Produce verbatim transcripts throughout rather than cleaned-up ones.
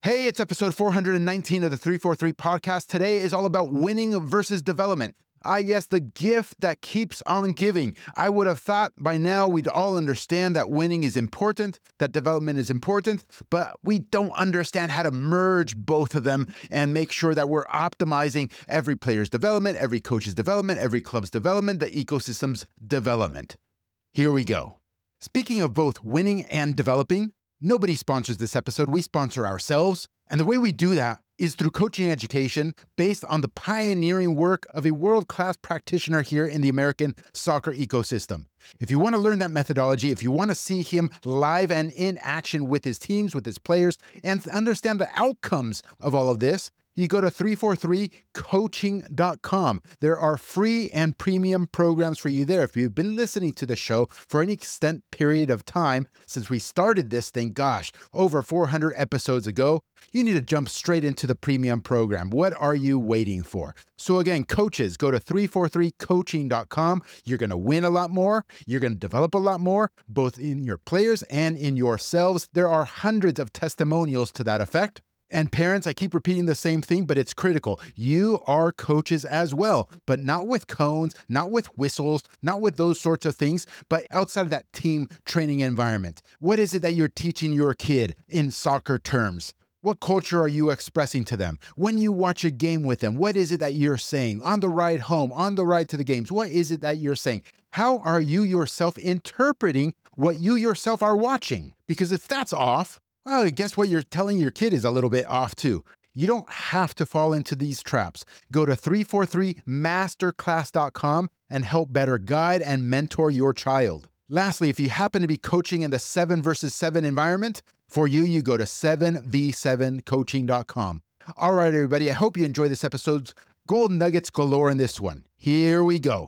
Hey, it's episode four hundred nineteen of the three forty-three podcast. Today is all about winning versus development. Ah, yes, the gift that keeps on giving. I would have thought by now we'd all understand that winning is important, that development is important, but we don't understand how to merge both of them and make sure that we're optimizing every player's development, every coach's development, every club's development, the ecosystem's development. Here we go. Speaking of both winning and developing, nobody sponsors this episode. We sponsor ourselves. And the way we do that is through coaching education based on the pioneering work of a world-class practitioner here in the American soccer ecosystem. If you want to learn that methodology, if you want to see him live and in action with his teams, with his players, and understand the outcomes of all of this, you go to three forty-three coaching dot com. There are free and premium programs for you there. If you've been listening to the show for any extent period of time since we started this thing, gosh, over four hundred episodes ago, you need to jump straight into the premium program. What are you waiting for? So again, coaches, go to three forty-three coaching dot com. You're going to win a lot more. You're going to develop a lot more, both in your players and in yourselves. There are hundreds of testimonials to that effect. And parents, I keep repeating the same thing, but it's critical. You are coaches as well, but not with cones, not with whistles, not with those sorts of things, but outside of that team training environment. What is it that you're teaching your kid in soccer terms? What culture are you expressing to them? When you watch a game with them, what is it that you're saying? On the ride home, on the ride to the games, what is it that you're saying? How are you yourself interpreting what you yourself are watching? Because if that's off, well, guess what you're telling your kid is a little bit off too. You don't have to fall into these traps. Go to three forty-three masterclass dot com and help better guide and mentor your child. Lastly, if you happen to be coaching in the seven versus seven environment, for you, you go to seven v seven coaching dot com. All right, everybody, I hope you enjoy this episode's gold nuggets galore in this one. Here we go.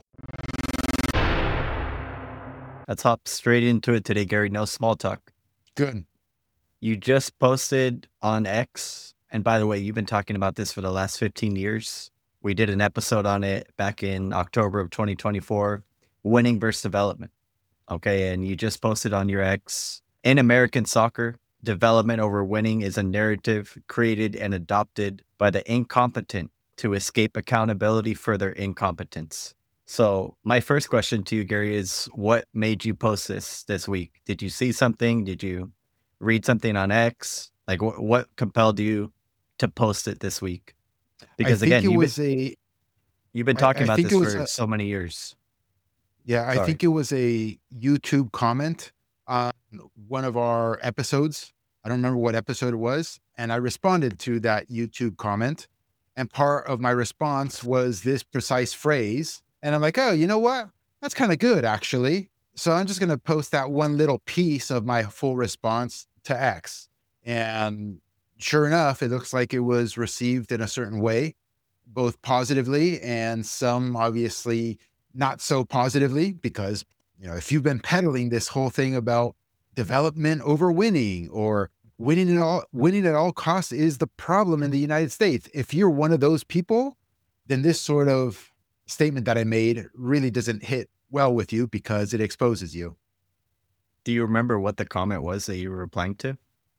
Let's hop straight into it today, Gary. No small talk. Good. You just posted on X, and by the way, you've been talking about this for the last fifteen years. We did an episode on it back in October of twenty twenty-four, winning versus development. Okay, and you just posted on your X, in American soccer, development over winning is a narrative created and adopted by the incompetent to escape accountability for their incompetence. So my first question to you, Gary, is what made you post this this week? Did you see something? Did you read something on X? Like wh- what compelled you to post it this week? Because I think again, it you've was been, a, you've been I, talking I about think this it was for a, so many years. Yeah, I Sorry. think it was a YouTube comment on one of our episodes. I don't remember what episode it was. And I responded to that YouTube comment. And part of my response was this precise phrase. And I'm like, oh, you know what? That's kind of good, actually. So I'm just going to post that one little piece of my full response to X. And sure enough, it looks like it was received in a certain way, both positively and some obviously not so positively, because, you know, if you've been peddling this whole thing about development over winning or winning at all, winning at all costs is the problem in the United States. If you're one of those people, then this sort of statement that I made really doesn't hit well with you because it exposes you. Do you remember what the comment was that you were replying to?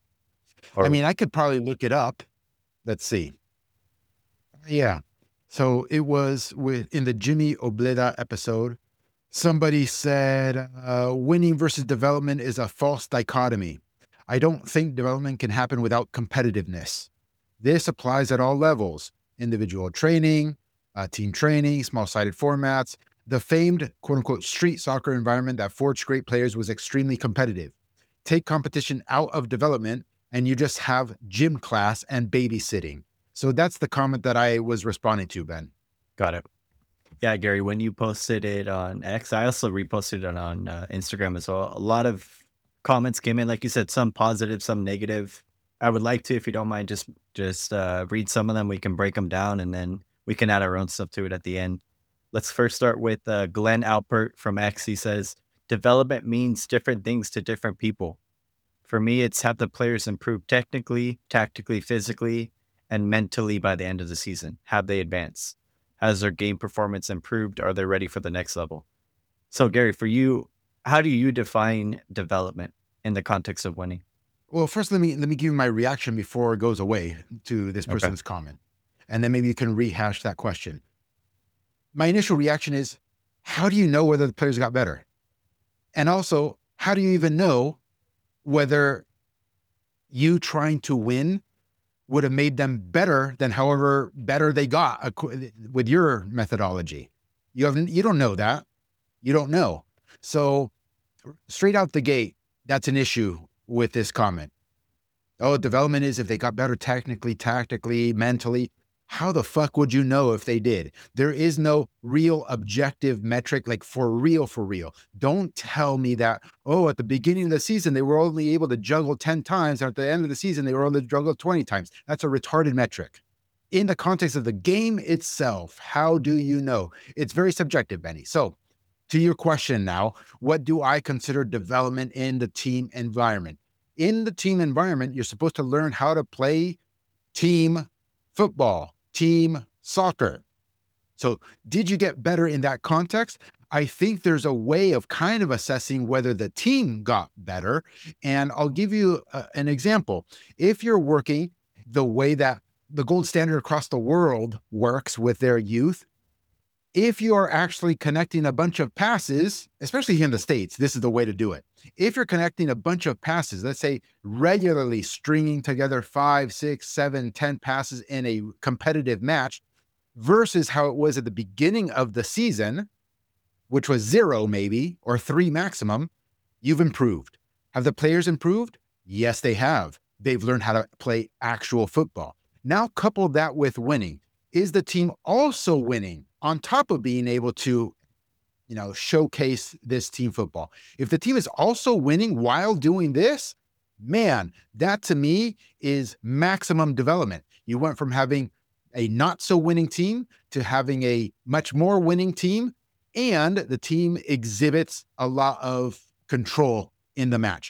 Or I mean, I could probably look it up. Let's see. Yeah. So it was with in the Jimmy Obleda episode, somebody said, uh, winning versus development is a false dichotomy. I don't think development can happen without competitiveness. This applies at all levels, individual training, uh, team training, small-sided formats. The famed quote unquote street soccer environment that forged great players was extremely competitive. Take competition out of development and you just have gym class and babysitting. So that's the comment that I was responding to, Ben. got it. Yeah, Gary, when you posted it on X, I also reposted it on uh, Instagram as well. A lot of comments came in, like you said, some positive, some negative. I would like to, if you don't mind, just just uh, read some of them. We can break them down and then we can add our own stuff to it at the end. Let's first start with uh, Glenn Alpert from X. He says, development means different things to different people. For me, it's have the players improve technically, tactically, physically, and mentally by the end of the season. Have they advanced? Has their game performance improved? Are they ready for the next level? So, Gary, for you, how do you define development in the context of winning? Well, first, let me let me give you my reaction before it goes away to this Okay. person's comment, and then maybe you can rehash that question. My initial reaction is, how do you know whether the players got better? And also, how do you even know whether you trying to win would have made them better than however better they got ac- with your methodology? You haven't, you don't know that. You don't know. So straight out the gate, that's an issue with this comment. Oh, development is if they got better technically, tactically, mentally. How the fuck would you know if they did? There is no real objective metric, like for real, for real. Don't tell me that, oh, at the beginning of the season, they were only able to juggle ten times. And at the end of the season, they were able to juggle twenty times. That's a retarded metric. In the context of the game itself, how do you know? It's very subjective, Benny. So to your question now, what do I consider development in the team environment? In the team environment, you're supposed to learn how to play team football, team soccer. So did you get better in that context? I think there's a way of kind of assessing whether the team got better. And I'll give you a, an example. If you're working the way that the gold standard across the world works with their youth, if you are actually connecting a bunch of passes, especially here in the States, this is the way to do it. If you're connecting a bunch of passes, let's say regularly stringing together five, six, seven, ten passes in a competitive match versus how it was at the beginning of the season, which was zero maybe, or three maximum, you've improved. Have the players improved? Yes, they have. They've learned how to play actual football. Now couple that with winning. Is the team also winning on top of being able to, you know, showcase this team football? If the team is also winning while doing this, man, that to me is maximum development. You went from having a not so winning team to having a much more winning team, and the team exhibits a lot of control in the match.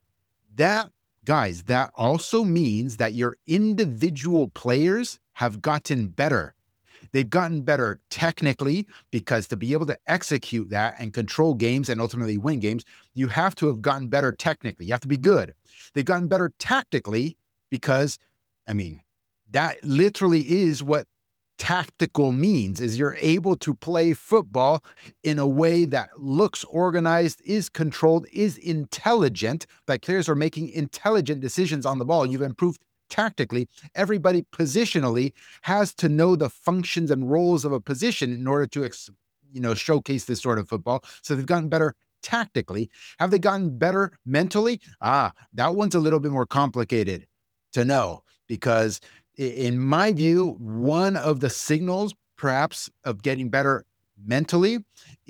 That, guys, that also means that your individual players have gotten better. They've gotten better technically, because to be able to execute that and control games and ultimately win games, you have to have gotten better technically. You have to be good. They've gotten better tactically because, I mean, that literally is what tactical means, is you're able to play football in a way that looks organized, is controlled, is intelligent. Like players are making intelligent decisions on the ball. You've improved tactically. Everybody positionally has to know the functions and roles of a position in order to, you know, showcase this sort of football. So they've gotten better tactically. Have they gotten better mentally? Ah, that one's a little bit more complicated to know, because in my view, one of the signals perhaps of getting better mentally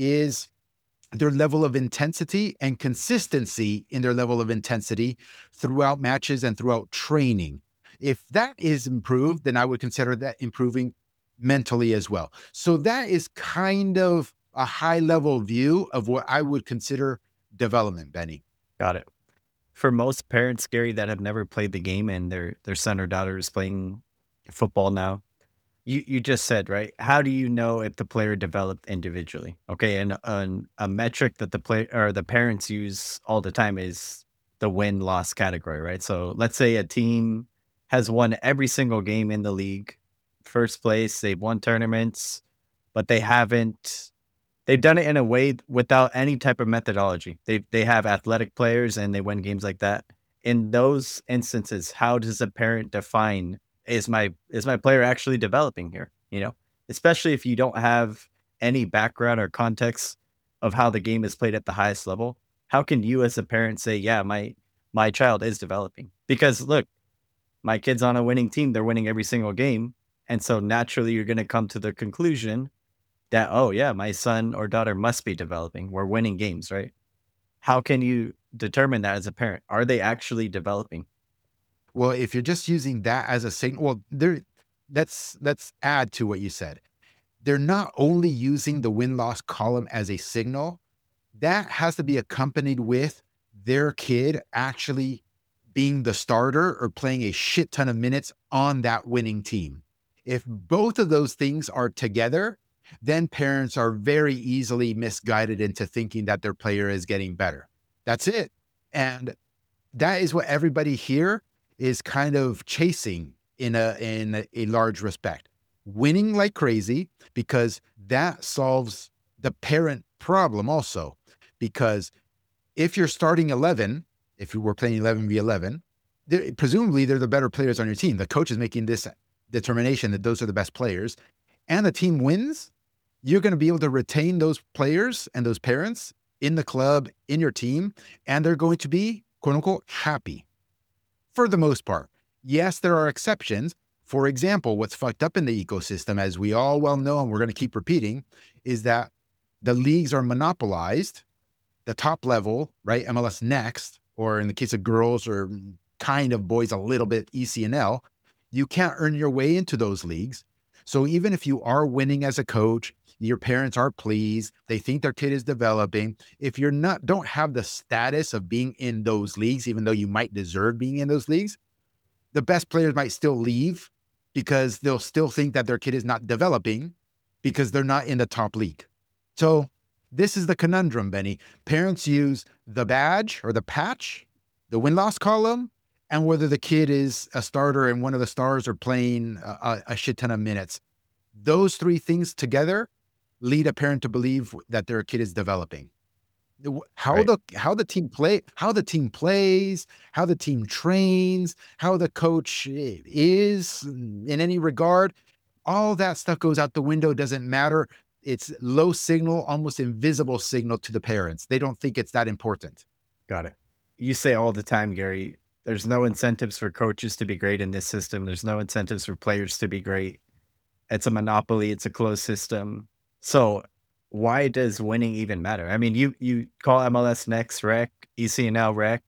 is their level of intensity and consistency in their level of intensity throughout matches and throughout training. If that is improved, then I would consider that improving mentally as well. So that is kind of a high level view of what I would consider development, Benny. Got it. For most parents, Gary, that have never played the game and their their son or daughter is playing football now, you you just said, right? How do you know if the player developed individually? Okay, and, and a metric that the play or the parents use all the time is the win loss category, right? So let's say a team has won every single game in the league, first place, they've won tournaments, but they haven't they've done it in a way without any type of methodology. They they have athletic players and they win games like that. In those instances, how does a parent define, is my is my player actually developing here? You know, especially if you don't have any background or context of how the game is played at the highest level. How can you as a parent say, yeah, my my child is developing? Because look, my kid's on a winning team, they're winning every single game. And so naturally you're going to come to the conclusion that, oh yeah, my son or daughter must be developing. We're winning games, right? How can you determine that as a parent? Are they actually developing? Well, if you're just using that as a signal, well, there, let's let's add to what you said. They're not only using the win-loss column as a signal, that has to be accompanied with their kid actually being the starter or playing a shit ton of minutes on that winning team. If both of those things are together, then parents are very easily misguided into thinking that their player is getting better. That's it. And that is what everybody here is kind of chasing in a in a, a large respect. Winning like crazy, because that solves the parent problem also. Because if you're starting eleven, if you were playing eleven v eleven, they're, presumably they're the better players on your team. The coach is making this determination that those are the best players, and the team wins, you're going to be able to retain those players and those parents in the club, in your team, and they're going to be, quote unquote, happy for the most part. Yes, there are exceptions. For example, what's fucked up in the ecosystem, as we all well know, and we're going to keep repeating, is that the leagues are monopolized. The top level, right, M L S Next, or in the case of girls or kind of boys, a little bit E C N L, you can't earn your way into those leagues. So even if you are winning as a coach, your parents are pleased, they think their kid is developing. If you're not, don't have the status of being in those leagues, even though you might deserve being in those leagues, the best players might still leave because they'll still think that their kid is not developing because they're not in the top league. So this is the conundrum, Benny. Parents use the badge or the patch, the win-loss column, and whether the kid is a starter and one of the stars are playing a, a shit ton of minutes. Those three things together lead a parent to believe that their kid is developing. How Right. the how the team play, how the team plays, how the team trains, how the coach is in any regard, all that stuff goes out the window. Doesn't matter. It's low signal, almost invisible signal to the parents. They don't think it's that important. Got it. You say all the time, Gary, there's no incentives for coaches to be great in this system. There's no incentives for players to be great. It's a monopoly. It's a closed system. So why does winning even matter? I mean, you you call M L S Next rec, E C N L rec.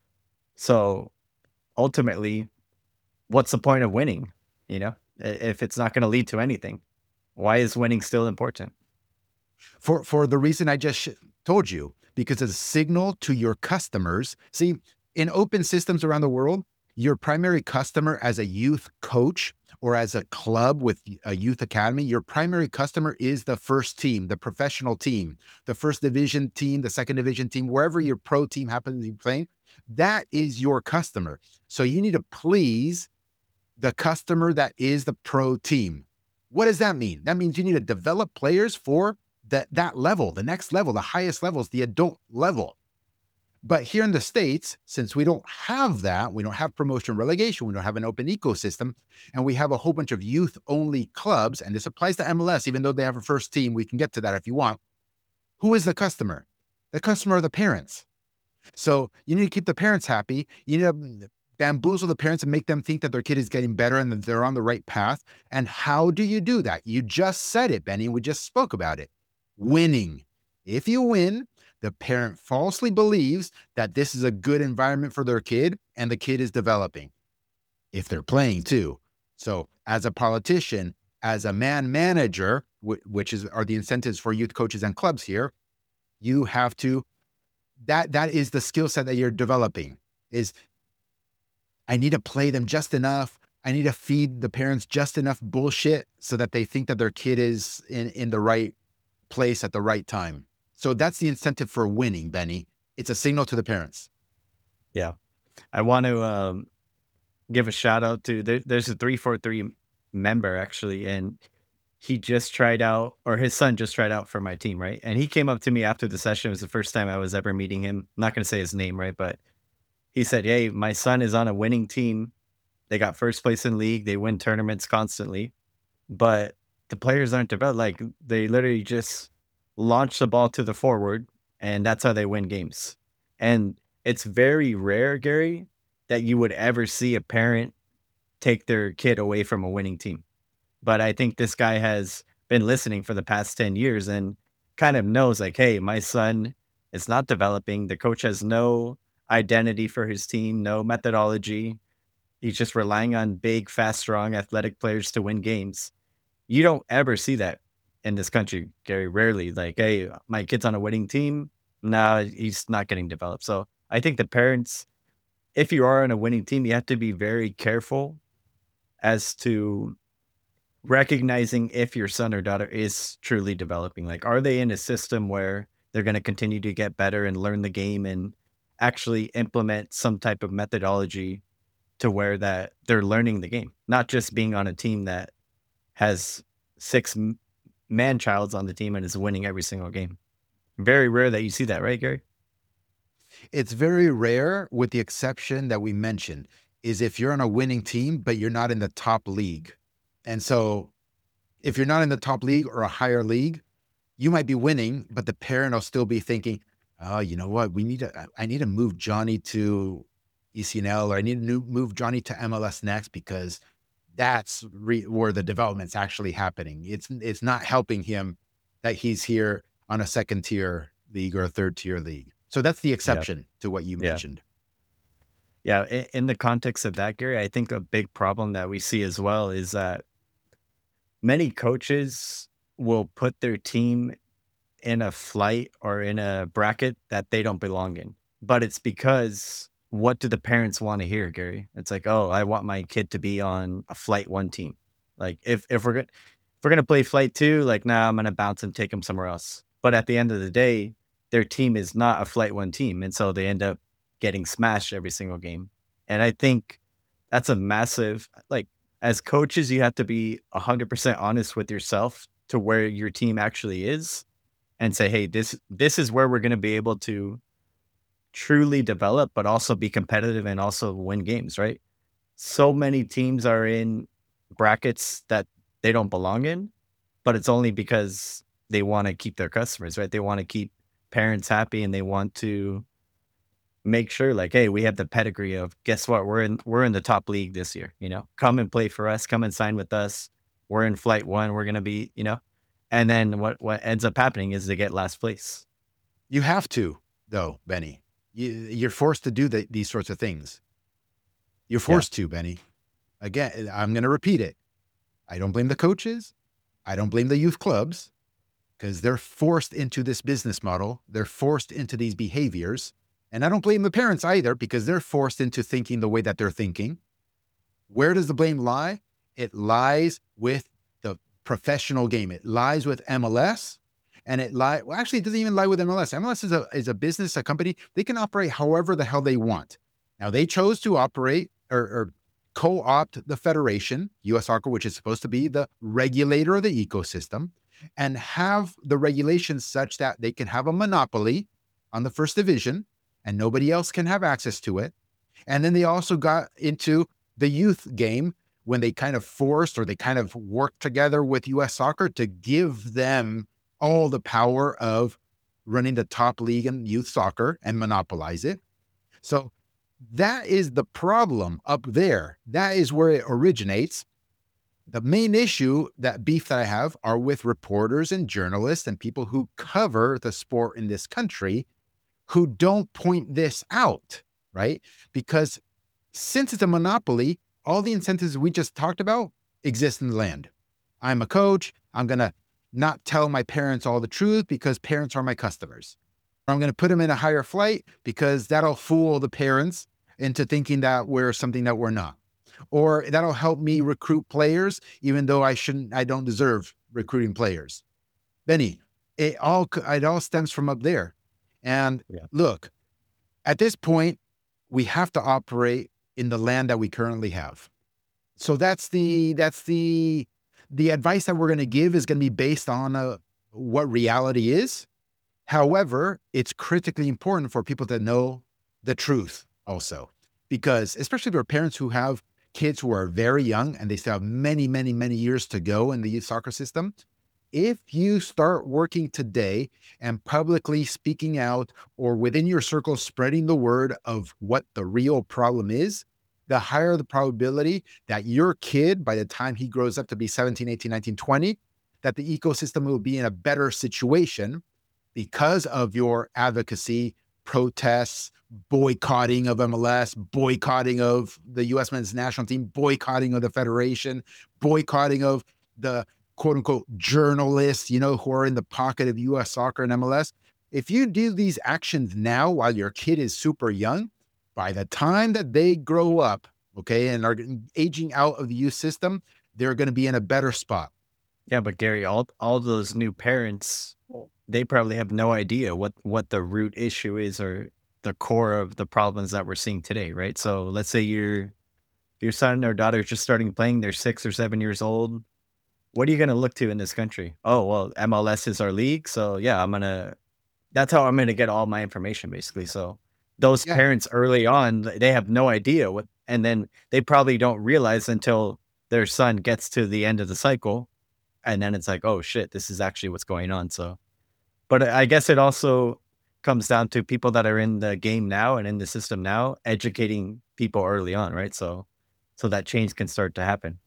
So ultimately, what's the point of winning? You know, I- if it's not going to lead to anything, why is winning still important? For for the reason I just sh- told you, because it's a signal to your customers. See, in open systems around the world, your primary customer as a youth coach or as a club with a youth academy, your primary customer is the first team, the professional team, the first division team, the second division team, wherever your pro team happens to be playing. That is your customer. So you need to please the customer that is the pro team. What does that mean? That means you need to develop players for that, that level, the next level, the highest levels, the adult level. But here in the States, since we don't have that, we don't have promotion relegation, we don't have an open ecosystem, and we have a whole bunch of youth-only clubs, and this applies to M L S, even though they have a first team, we can get to that if you want. Who is the customer? The customer are the parents. So you need to keep the parents happy. You need to bamboozle the parents and make them think that their kid is getting better and that they're on the right path. And how do you do that? You just said it, Benny. We just spoke about it. Winning. If you win, the parent falsely believes that this is a good environment for their kid and the kid is developing. If they're playing too. So as a politician, as a man manager, which is are the incentives for youth coaches and clubs here, you have to that that is the skill set that you're developing. Is I need to play them just enough. I need to feed the parents just enough bullshit so that they think that their kid is in, in the right place at the right time. So that's the incentive for winning, Benny. It's a signal to the parents. Yeah. I want to um, give a shout out to, there, there's a three four three member actually, and he just tried out, or his son just tried out for my team, right? And he came up to me after the session. It was the first time I was ever meeting him. I'm not going to say his name, right? But he said, hey, my son is on a winning team. They got first place in league. They win tournaments constantly, but the players aren't developed. Like they literally just launch the ball to the forward, and that's how they win games. And it's very rare, Gary, that you would ever see a parent take their kid away from a winning team. But I think this guy has been listening for the past ten years and kind of knows like, hey, my son is not developing. The coach has no identity for his team, no methodology. He's just relying on big, fast, strong, athletic players to win games. You don't ever see that in this country, Gary. Rarely. Like, hey, my kid's on a winning team. No, he's not getting developed. So I think the parents, if you are on a winning team, you have to be very careful as to recognizing if your son or daughter is truly developing. Like, are they in a system where they're going to continue to get better and learn the game and actually implement some type of methodology to where that they're learning the game, not just being on a team that has six man childs on the team and is winning every single game. Very rare that you see that, right, Gary? It's very rare, with the exception that we mentioned, is if you're on a winning team, but you're not in the top league. And so if you're not in the top league or a higher league, you might be winning, but the parent will still be thinking, oh, you know what? We need to, I need to move Johnny to E C N L, or I need to move Johnny to M L S Next, because that's re- where the development's actually happening. It's, it's not helping him that he's here on a second tier league or a third tier league. So that's the exception yeah. to what you yeah. mentioned. Yeah. In, in the context of that, Gary, I think a big problem that we see as well is that many coaches will put their team in a flight or in a bracket that they don't belong in. But it's because, what do the parents want to hear, Gary? It's like, oh, I want my kid to be on a flight one team. Like if, if we're going if we're going to play flight two, like, nah, I'm going to bounce and take them somewhere else. But at the end of the day, their team is not a flight one team. And so they end up getting smashed every single game. And I think that's a massive, like, as coaches, you have to be one hundred percent honest with yourself to where your team actually is, and say, hey, this this is where we're going to be able to truly develop, but also be competitive and also win games, right? So many teams are in brackets that they don't belong in, but it's only because they want to keep their customers, right? They want to keep parents happy, and they want to make sure, like, hey, we have the pedigree of, guess what? We're in we're in the top league this year, you know, come and play for us, come and sign with us. We're in flight one. We're going to be, you know, and then what, what ends up happening is they get last place. You have to, though, Benny. You, you're forced to do the, these sorts of things. You're forced yeah. to, Benny. Again, I'm going to repeat it. I don't blame the coaches. I don't blame the youth clubs, because they're forced into this business model. They're forced into these behaviors. And I don't blame the parents either, because they're forced into thinking the way that they're thinking. Where does the blame lie? It lies with the professional game. It lies with M L S, and it lie. Well, actually, it doesn't even lie with M L S. M L S is a is a business, a company. They can operate however the hell they want. Now, they chose to operate or, or co-opt the federation, U S Soccer, which is supposed to be the regulator of the ecosystem, and have the regulations such that they can have a monopoly on the first division, and nobody else can have access to it. And then they also got into the youth game when they kind of forced, or they kind of worked together with U S Soccer to give them all the power of running the top league in youth soccer and monopolize it. So that is the problem up there. That is where it originates. The main issue, that beef that I have, are with reporters and journalists and people who cover the sport in this country, who don't point this out, right? Because since it's a monopoly, all the incentives we just talked about exist in the land. I'm a coach. I'm going to not tell my parents all the truth because parents are my customers. Or I'm going to put them in a higher flight because that'll fool the parents into thinking that we're something that we're not. Or that'll help me recruit players, even though I shouldn't, I don't deserve recruiting players. Benny, it all, it all stems from up there. And yeah. Look, at this point, we have to operate in the land that we currently have. So that's the, that's the, the advice that we're going to give is going to be based on uh, what reality is. However, it's critically important for people to know the truth also, because especially for parents who have kids who are very young and they still have many, many, many years to go in the youth soccer system. If you start working today and publicly speaking out, or within your circle, spreading the word of what the real problem is, the higher the probability that your kid, by the time he grows up to be seventeen, eighteen, nineteen, twenty, that the ecosystem will be in a better situation because of your advocacy, protests, boycotting of M L S, boycotting of the U S men's national team, boycotting of the federation, boycotting of the quote unquote journalists, you know, who are in the pocket of U S Soccer and M L S. If you do these actions now while your kid is super young, by the time that they grow up, okay, and are aging out of the youth system, they're going to be in a better spot. Yeah, but Gary, all all those new parents, they probably have no idea what, what the root issue is, or the core of the problems that we're seeing today, right? So let's say your your son or daughter is just starting playing, they're six or seven years old. What are you going to look to in this country? Oh, well, M L S is our league. So yeah, I'm going to, that's how I'm going to get all my information basically. So those Yeah. parents early on, they have no idea what, and then they probably don't realize until their son gets to the end of the cycle. And then it's like, oh shit, this is actually what's going on. So, but I guess it also comes down to people that are in the game now and in the system now, educating people early on, right? So, so that change can start to happen.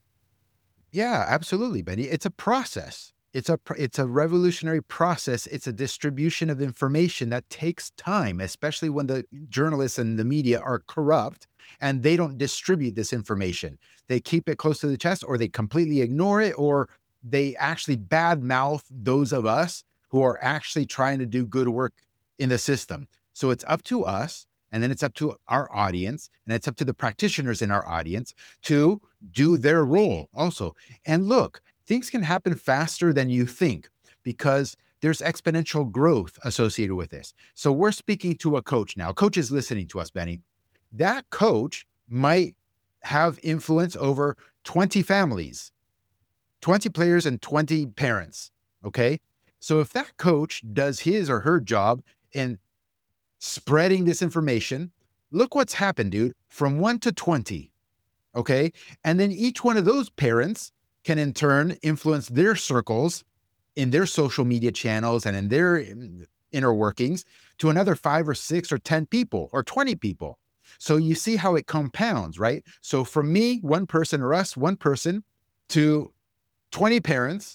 Yeah, absolutely, Benny. It's a process. It's a pr- it's a revolutionary process. It's a distribution of information that takes time, especially when the journalists and the media are corrupt and they don't distribute this information. They keep it close to the chest, or they completely ignore it, or they actually badmouth those of us who are actually trying to do good work in the system. So it's up to us, and then it's up to our audience, and it's up to the practitioners in our audience to do their role also. And look, things can happen faster than you think because there's exponential growth associated with this. So we're speaking to a coach now. A coach is listening to us, Benny. That coach might have influence over twenty families, twenty players, and twenty parents. Okay. So if that coach does his or her job in spreading this information, look what's happened, dude, from one to twenty. Okay. And then each one of those parents can in turn influence their circles in their social media channels and in their inner workings to another five or six or ten people or twenty people. So you see how it compounds, right? So from me, one person, or us, one person, to twenty parents,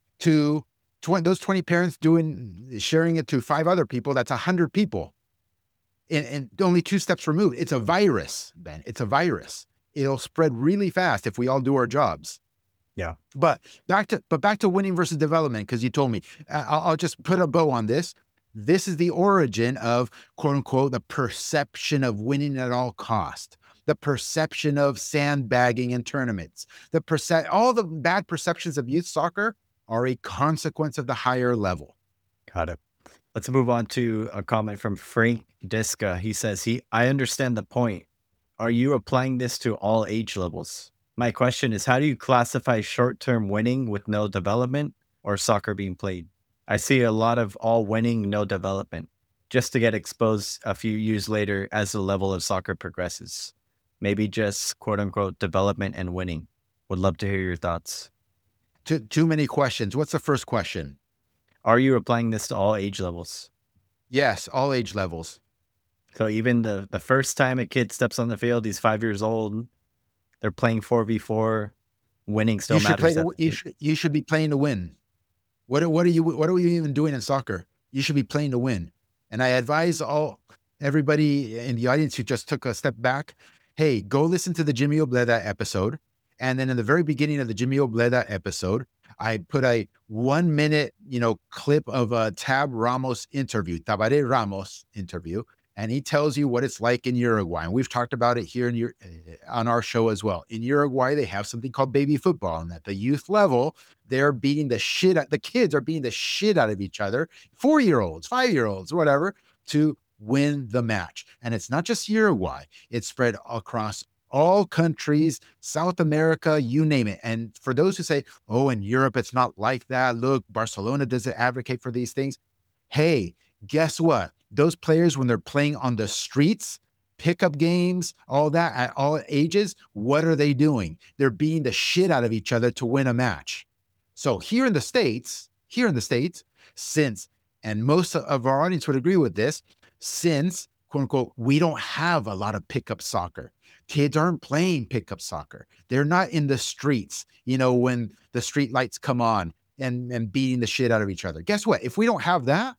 to twenty, those twenty parents doing, sharing it to five other people, that's one hundred people. And, and only two steps removed. It's a virus, Ben. It's a virus. It'll spread really fast if we all do our jobs. Yeah. But back to but back to winning versus development, because you told me. Uh, I'll, I'll just put a bow on this. This is the origin of, quote unquote, the perception of winning at all cost, the perception of sandbagging in tournaments, the perce- all the bad perceptions of youth soccer are a consequence of the higher level. Got it. Let's move on to a comment from Frank Diska. He says, "He, I understand the point. Are you applying this to all age levels? My question is, how do you classify short-term winning with no development or soccer being played? I see a lot of all winning, no development, just to get exposed a few years later as the level of soccer progresses. Maybe just quote unquote development and winning. Would love to hear your thoughts." Too, too many questions. What's the first question? Are you applying this to all age levels? Yes, all age levels. So even the, the first time a kid steps on the field, he's five years old, they're playing four v four, winning still You should play. matters. at To, the you end. should you should be playing to win. What are- what are you what are you even doing in soccer? You should be playing to win. And I advise all everybody in the audience who just took a step back, hey, go listen to the Jimmy Obleda episode. And then in the very beginning of the Jimmy Obleda episode, I put a one minute, you know, clip of a Tab Ramos interview, Tabaré Ramos interview. And he tells you what it's like in Uruguay. And we've talked about it here in your, on our show as well. In Uruguay, they have something called baby football. And at the youth level, they're beating the shit out, the kids are beating the shit out of each other, four-year-olds, five-year-olds, whatever, to win the match. And it's not just Uruguay. It's spread across all countries, South America, you name it. And for those who say, oh, in Europe, it's not like that. Look, Barcelona doesn't advocate for these things. Hey, guess what? Those players, when they're playing on the streets, pickup games, all that at all ages, what are they doing? They're beating the shit out of each other to win a match. So here in the States, here in the States, since, and most of our audience would agree with this, since, quote unquote, we don't have a lot of pickup soccer. Kids aren't playing pickup soccer. They're not in the streets, you know, when the street lights come on and, and beating the shit out of each other. Guess what? If we don't have that,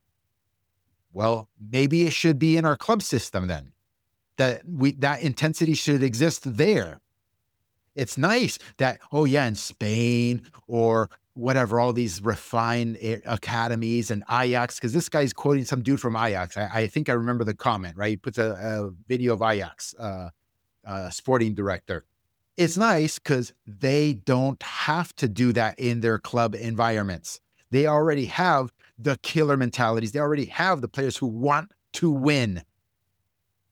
well, maybe it should be in our club system then. That we that intensity should exist there. It's nice that, oh yeah, in Spain or whatever, all these refined academies and Ajax, because this guy's quoting some dude from Ajax. I, I think I remember the comment, right? He puts a, a video of Ajax, uh, uh, sporting director. It's nice because they don't have to do that in their club environments. They already have the killer mentalities. They already have the players who want to win.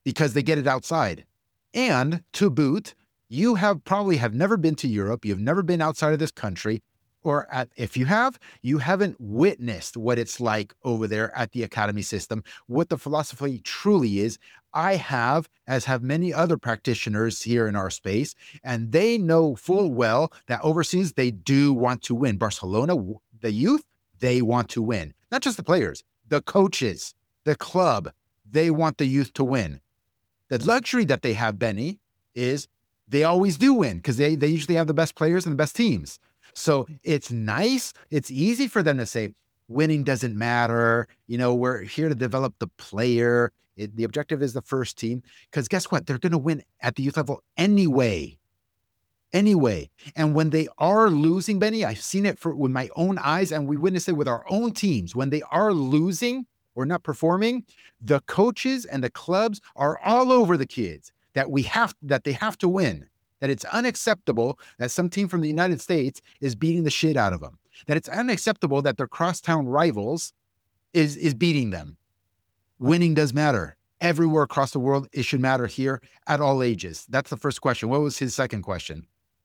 because they get it outside. And to boot, you have probably have never been to Europe. You've never been outside of this country. Or at, if you have, you haven't witnessed what it's like over there at the academy system, what the philosophy truly is. I have, as have many other practitioners here in our space, and they know full well that overseas, they do want to win. Barcelona, the youth, they want to win. Not just the players, the coaches, the club, they want the youth to win. The luxury that they have, Benny, is they always do win because they, they usually have the best players and the best teams. So it's nice. It's easy for them to say, winning doesn't matter. You know, we're here to develop the player. It, the objective is the first team. Because guess what? They're going to win at the youth level anyway. Anyway. And when they are losing, Benny, I've seen it for, with my own eyes, and we witness it with our own teams. When they are losing or not performing, the coaches and the clubs are all over the kids that we have, that they have to win. That it's unacceptable that some team from the United States is beating the shit out of them. That it's unacceptable that their crosstown rivals is, is beating them. Winning does matter. Everywhere across the world, it should matter here at all ages. That's the first question. What was his second question?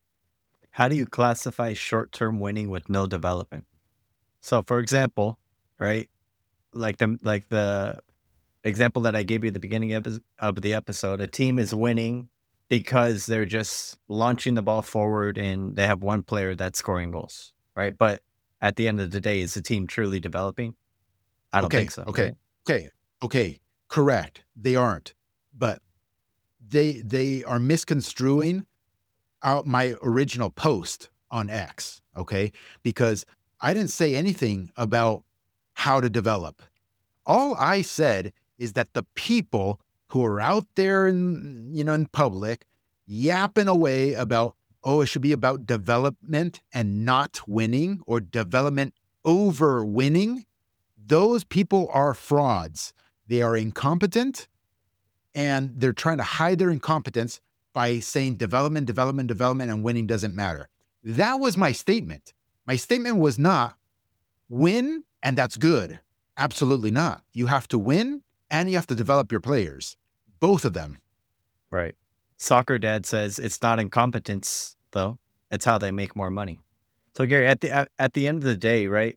How do you classify short-term winning with no development? So for example, right, like the, like the example that I gave you at the beginning of, of the episode, a team is winning because they're just launching the ball forward and they have one player that's scoring goals, right? But at the end of the day, is the team truly developing? I don't okay, think so. Okay, right? okay, okay, correct. They aren't, but they they are misconstruing out my original post on X, okay? Because I didn't say anything about how to develop. All I said is that the people who are out there in, you know, in public, yapping away about, oh, it should be about development and not winning, or development over winning. Those people are frauds. They are incompetent, and they're trying to hide their incompetence by saying development, development, development, and winning doesn't matter. That was my statement. My statement was not win, and that's good. Absolutely not. You have to win, and you have to develop your players. Both of them. Right. Soccer Dad says it's not incompetence, though. It's how they make more money. So Gary, at the at, at the end of the day, right?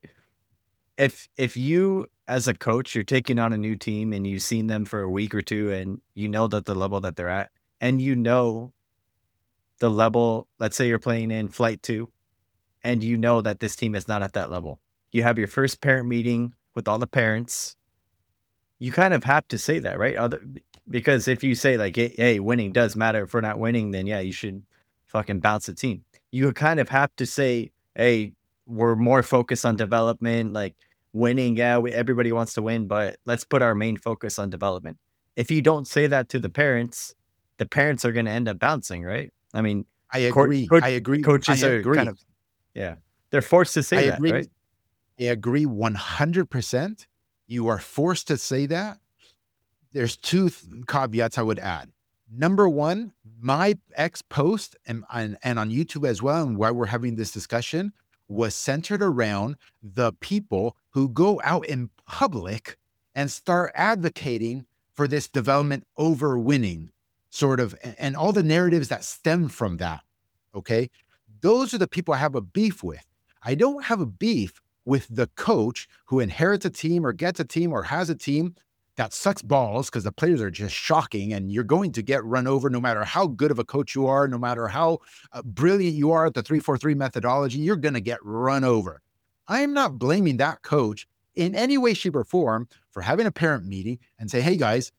If if you as a coach, you're taking on a new team and you've seen them for a week or two, and you know that the level that they're at, and you know the level, let's say you're playing in flight two, and you know that this team is not at that level. You have your first parent meeting with all the parents. You kind of have to say that, right? Other, because if you say like, hey, hey, winning does matter. If we're not winning, then yeah, you should fucking bounce the team. You kind of have to say, hey, we're more focused on development, like winning. Yeah, we, everybody wants to win, but let's put our main focus on development. If you don't say that to the parents, the parents are going to end up bouncing, right? I mean, I agree. Co- I agree. Coaches I are agree. kind of, yeah, they're forced to say I that, agree. right? I agree one hundred percent. You are forced to say that. There's two th- caveats I would add. Number one, my X post and, and, and on YouTube as well, and why we're having this discussion, was centered around the people who go out in public and start advocating for this development over winning, sort of, and all the narratives that stem from that, okay? Those are the people I have a beef with. I don't have a beef with the coach who inherits a team or gets a team or has a team that sucks balls because the players are just shocking, and you're going to get run over no matter how good of a coach you are, no matter how uh, brilliant you are at the three four three methodology, you're going to get run over. I'm not blaming that coach in any way, shape, or form for having a parent meeting and say, hey guys,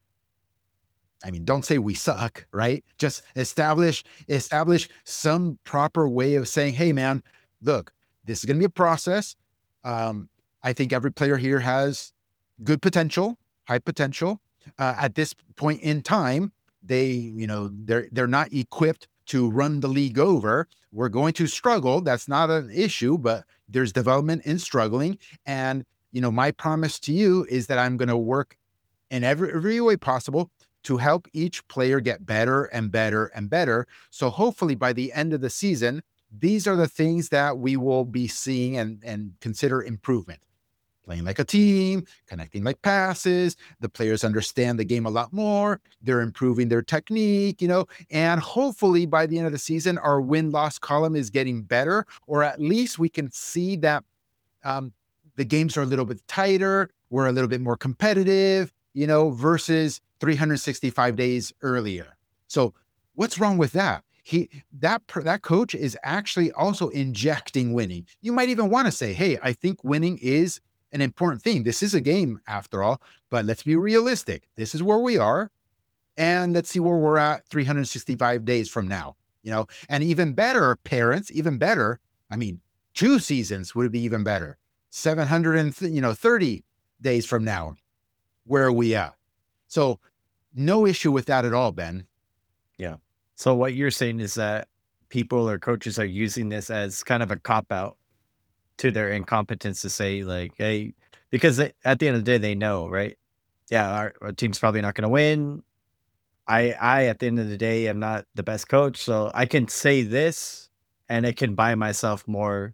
I mean, don't say we suck, right? Just establish, establish some proper way of saying, hey man, look, this is going to be a process. Um, I think every player here has good potential, high potential. Uh, at this point in time, they, you know, they're they're not equipped to run the league over. We're going to struggle. That's not an issue, but there's development in struggling. And, you know, my promise to you is that I'm going to work in every, every way possible to help each player get better and better and better. So hopefully by the end of the season, these are the things that we will be seeing and, and consider improvement. playing like a team, connecting like passes. The players understand the game a lot more. They're improving their technique, you know, and hopefully by the end of the season, our win-loss column is getting better, or at least we can see that um, the games are a little bit tighter. We're a little bit more competitive, you know, versus three hundred sixty-five days earlier. So what's wrong with that? He that that coach is actually also injecting winning. You might even want to say, hey, I think winning is an important thing. This is a game after all, but let's be realistic. This is where we are. And let's see where we're at three hundred sixty-five days from now, you know, and even better, parents, even better. I mean, two seasons would be even better. seven hundred thirty days from now, where are we at? So no issue with that at all, Ben. Yeah. So what you're saying is that people or coaches are using this as kind of a cop out to their incompetence to say like, hey, because they, at the end of the day, they know, right? Yeah, our, our team's probably not going to win. I, I, at the end of the day, am not the best coach. So I can say this and it can buy myself more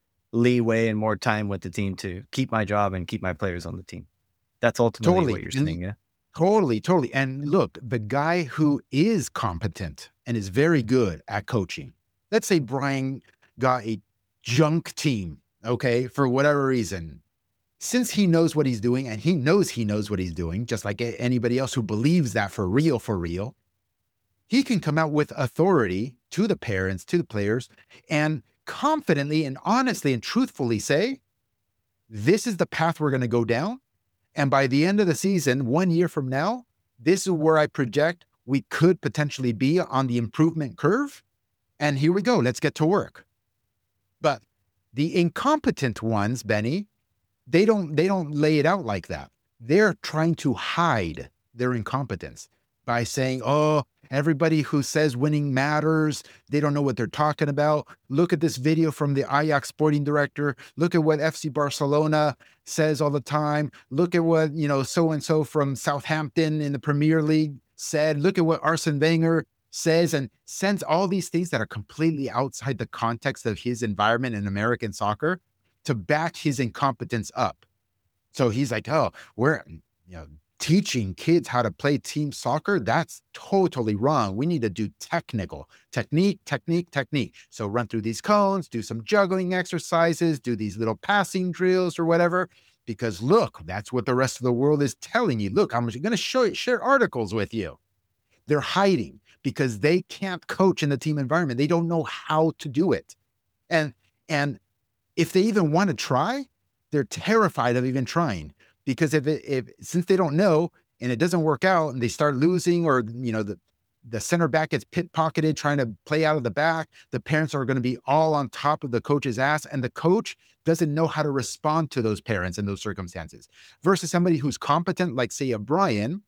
leeway and more time with the team to keep my job and keep my players on the team. That's ultimately Totally. what you're And saying, yeah? Totally, totally. And look, the guy who is competent and is very good at coaching, let's say Brian got a junk team, okay, for whatever reason. Since he knows what he's doing, and he knows he knows what he's doing, just like a- anybody else who believes that for real, for real, he can come out with authority to the parents, to the players, and confidently and honestly and truthfully say, this is the path we're going to go down. And by the end of the season, one year from now, this is where I project we could potentially be on the improvement curve. And here we go. Let's get to work. But the incompetent ones, Benny, they don't they don't lay it out like that. They're trying to hide their incompetence by saying, oh, everybody who says winning matters, they don't know what they're talking about. Look at this video from the Ajax sporting director. Look at what F C Barcelona says all the time. Look at what, you know, so-and-so from Southampton in the Premier League said. Look at what Arsene Wenger says, and sends all these things that are completely outside the context of his environment in American soccer to back his incompetence up. So he's like, oh, we're, you know, teaching kids how to play team soccer, that's totally wrong. We need to do technical technique, technique, technique. So run through these cones, do some juggling exercises, do these little passing drills or whatever, because look, that's what the rest of the world is telling you. Look, I'm going to show share articles with you. They're hiding because they can't coach in the team environment. They don't know how to do it. And, and if they even want to try, they're terrified of even trying. Because if it, if since they don't know and it doesn't work out and they start losing, or, you know, the, the center back gets pit pocketed trying to play out of the back, the parents are going to be all on top of the coach's ass, and the coach doesn't know how to respond to those parents in those circumstances. Versus somebody who's competent, like say a Brian,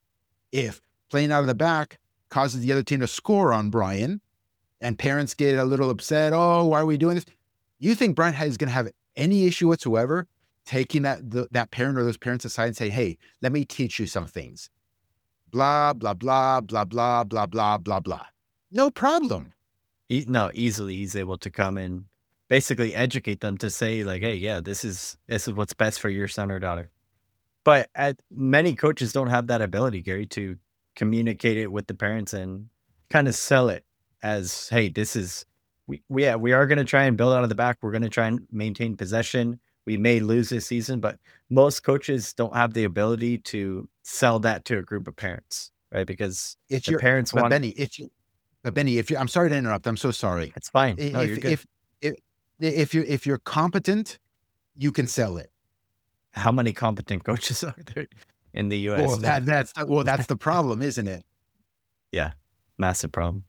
if playing out of the back causes the other team to score on Brian and parents get a little upset, oh, why are we doing this? You think Brian is going to have any issue whatsoever taking that the, that parent or those parents aside and say, hey, let me teach you some things. Blah, blah, blah, blah, blah, blah, blah, blah, blah. No problem. E- no, easily he's able to come and basically educate them to say like, hey, yeah, this is this is what's best for your son or daughter. But at, many coaches don't have that ability, Gary, to communicate it with the parents and kind of sell it as, hey, this is, we, we, yeah, we are going to try and build out of the back. We're going to try and maintain possession. We may lose this season, but most coaches don't have the ability to sell that to a group of parents, right? Because If the you're, parents but want, Benny, if you, but Benny, if you, I'm sorry to interrupt. I'm so sorry. it's fine. No, you're If, good. if, if, if you're, if you're competent, you can sell it. How many competent coaches are there in the U S? Well, that, that's, well, that's the problem, isn't it? Yeah, massive problem.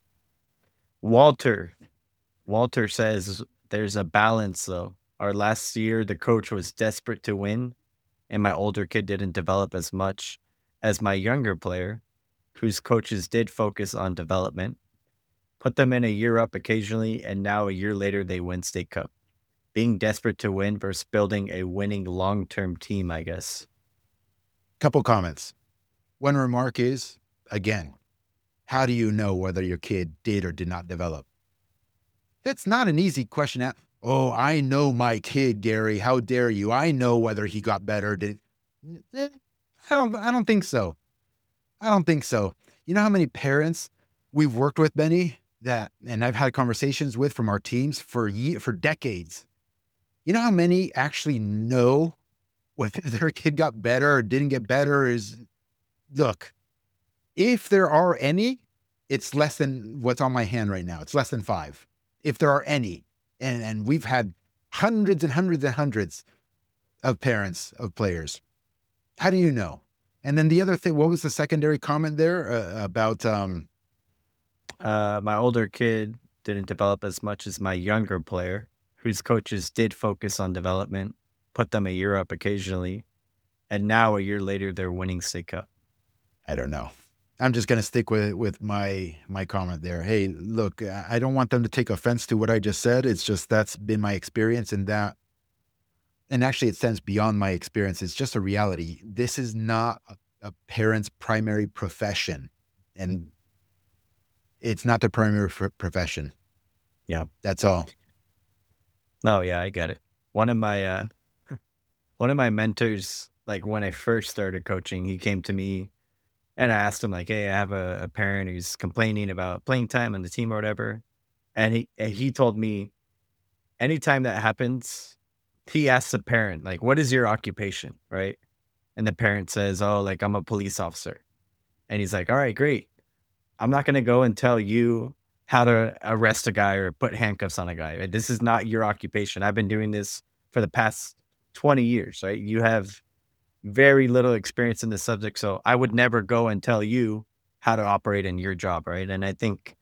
Walter, Walter says there's a balance though. Our last year, the coach was desperate to win, and my older kid didn't develop as much as my younger player, whose coaches did focus on development, put them in a year up occasionally, and now a year later, they win State Cup. Being desperate to win versus building a winning long-term team, I guess. Couple comments. One remark is, again, how do you know whether your kid did or did not develop? That's not an easy question. Oh, I know my kid, Gary. How dare you? I know whether he got better. Did eh, I don't I don't think so. I don't think so. You know how many parents we've worked with, Benny, that and I've had conversations with from our teams for ye- for decades. You know how many actually know whether their kid got better or didn't get better is look, if there are any, it's less than what's on my hand right now. It's less than five. If there are any. And and we've had hundreds and hundreds and hundreds of parents of players. How do you know? And then the other thing, what was the secondary comment there uh, about um Uh, my older kid didn't develop as much as my younger player, whose coaches did focus on development, put them a year up occasionally, and now a year later they're winning State Cup. I don't know. I'm just going to stick with with my my comment there. Hey, look, I I don't want them to take offense to what I just said. It's just that's been my experience, and that, and actually, it stems beyond my experience. It's just a reality. This is not a, a parent's primary profession, and it's not the primary f- profession. Yeah. That's all. No, yeah, I get it. One of my uh one of my mentors, like when I first started coaching, he came to me and I asked him, like, hey, I have a, a parent who's complaining about playing time on the team or whatever. And he and he told me anytime that happens, he asks the parent, like, what is your occupation? Right. And the parent says, oh, like I'm a police officer. And he's like, all right, great. I'm not going to go and tell you how to arrest a guy or put handcuffs on a guy. Right? This is not your occupation. I've been doing this for the past twenty years, right? You have very little experience in the subject. So I would never go and tell you how to operate in your job, right? And I think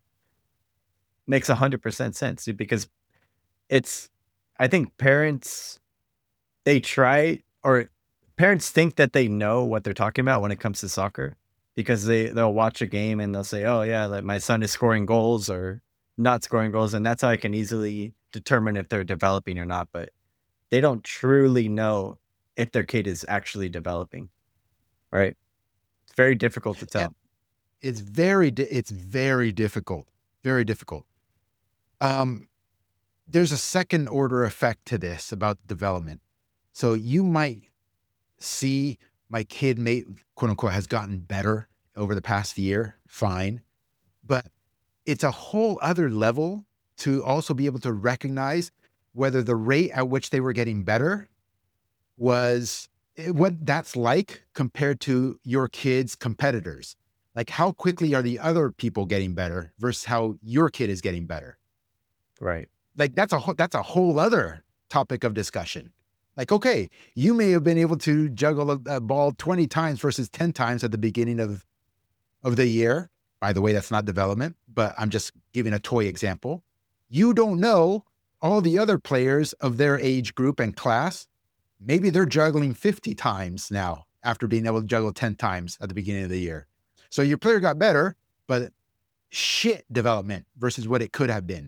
makes one hundred percent sense dude, because it's, I think parents, they try or parents think that they know what they're talking about when it comes to soccer because they they'll watch a game and they'll say, "Oh yeah, like my son is scoring goals or not scoring goals," and that's how I can easily determine if they're developing or not. But they don't truly know if their kid is actually developing, right? It's very difficult to And tell. it's very di- it's very difficult. Very difficult. Um, there's a second order effect to this about development. So you might see my kid mate quote unquote has gotten better over the past year, fine. But it's a whole other level to also be able to recognize whether the rate at which they were getting better was eh, what that's like compared to your kids' competitors. Like how quickly are the other people getting better versus how your kid is getting better? Right. Like that's a whole, that's a whole other topic of discussion. Like, okay, you may have been able to juggle a, a ball twenty times versus ten times at the beginning of, of the year. By the way, that's not development, but I'm just giving a toy example. You don't know all the other players of their age group and class. Maybe they're juggling fifty times now after being able to juggle ten times at the beginning of the year. So your player got better, but shit development versus what it could have been.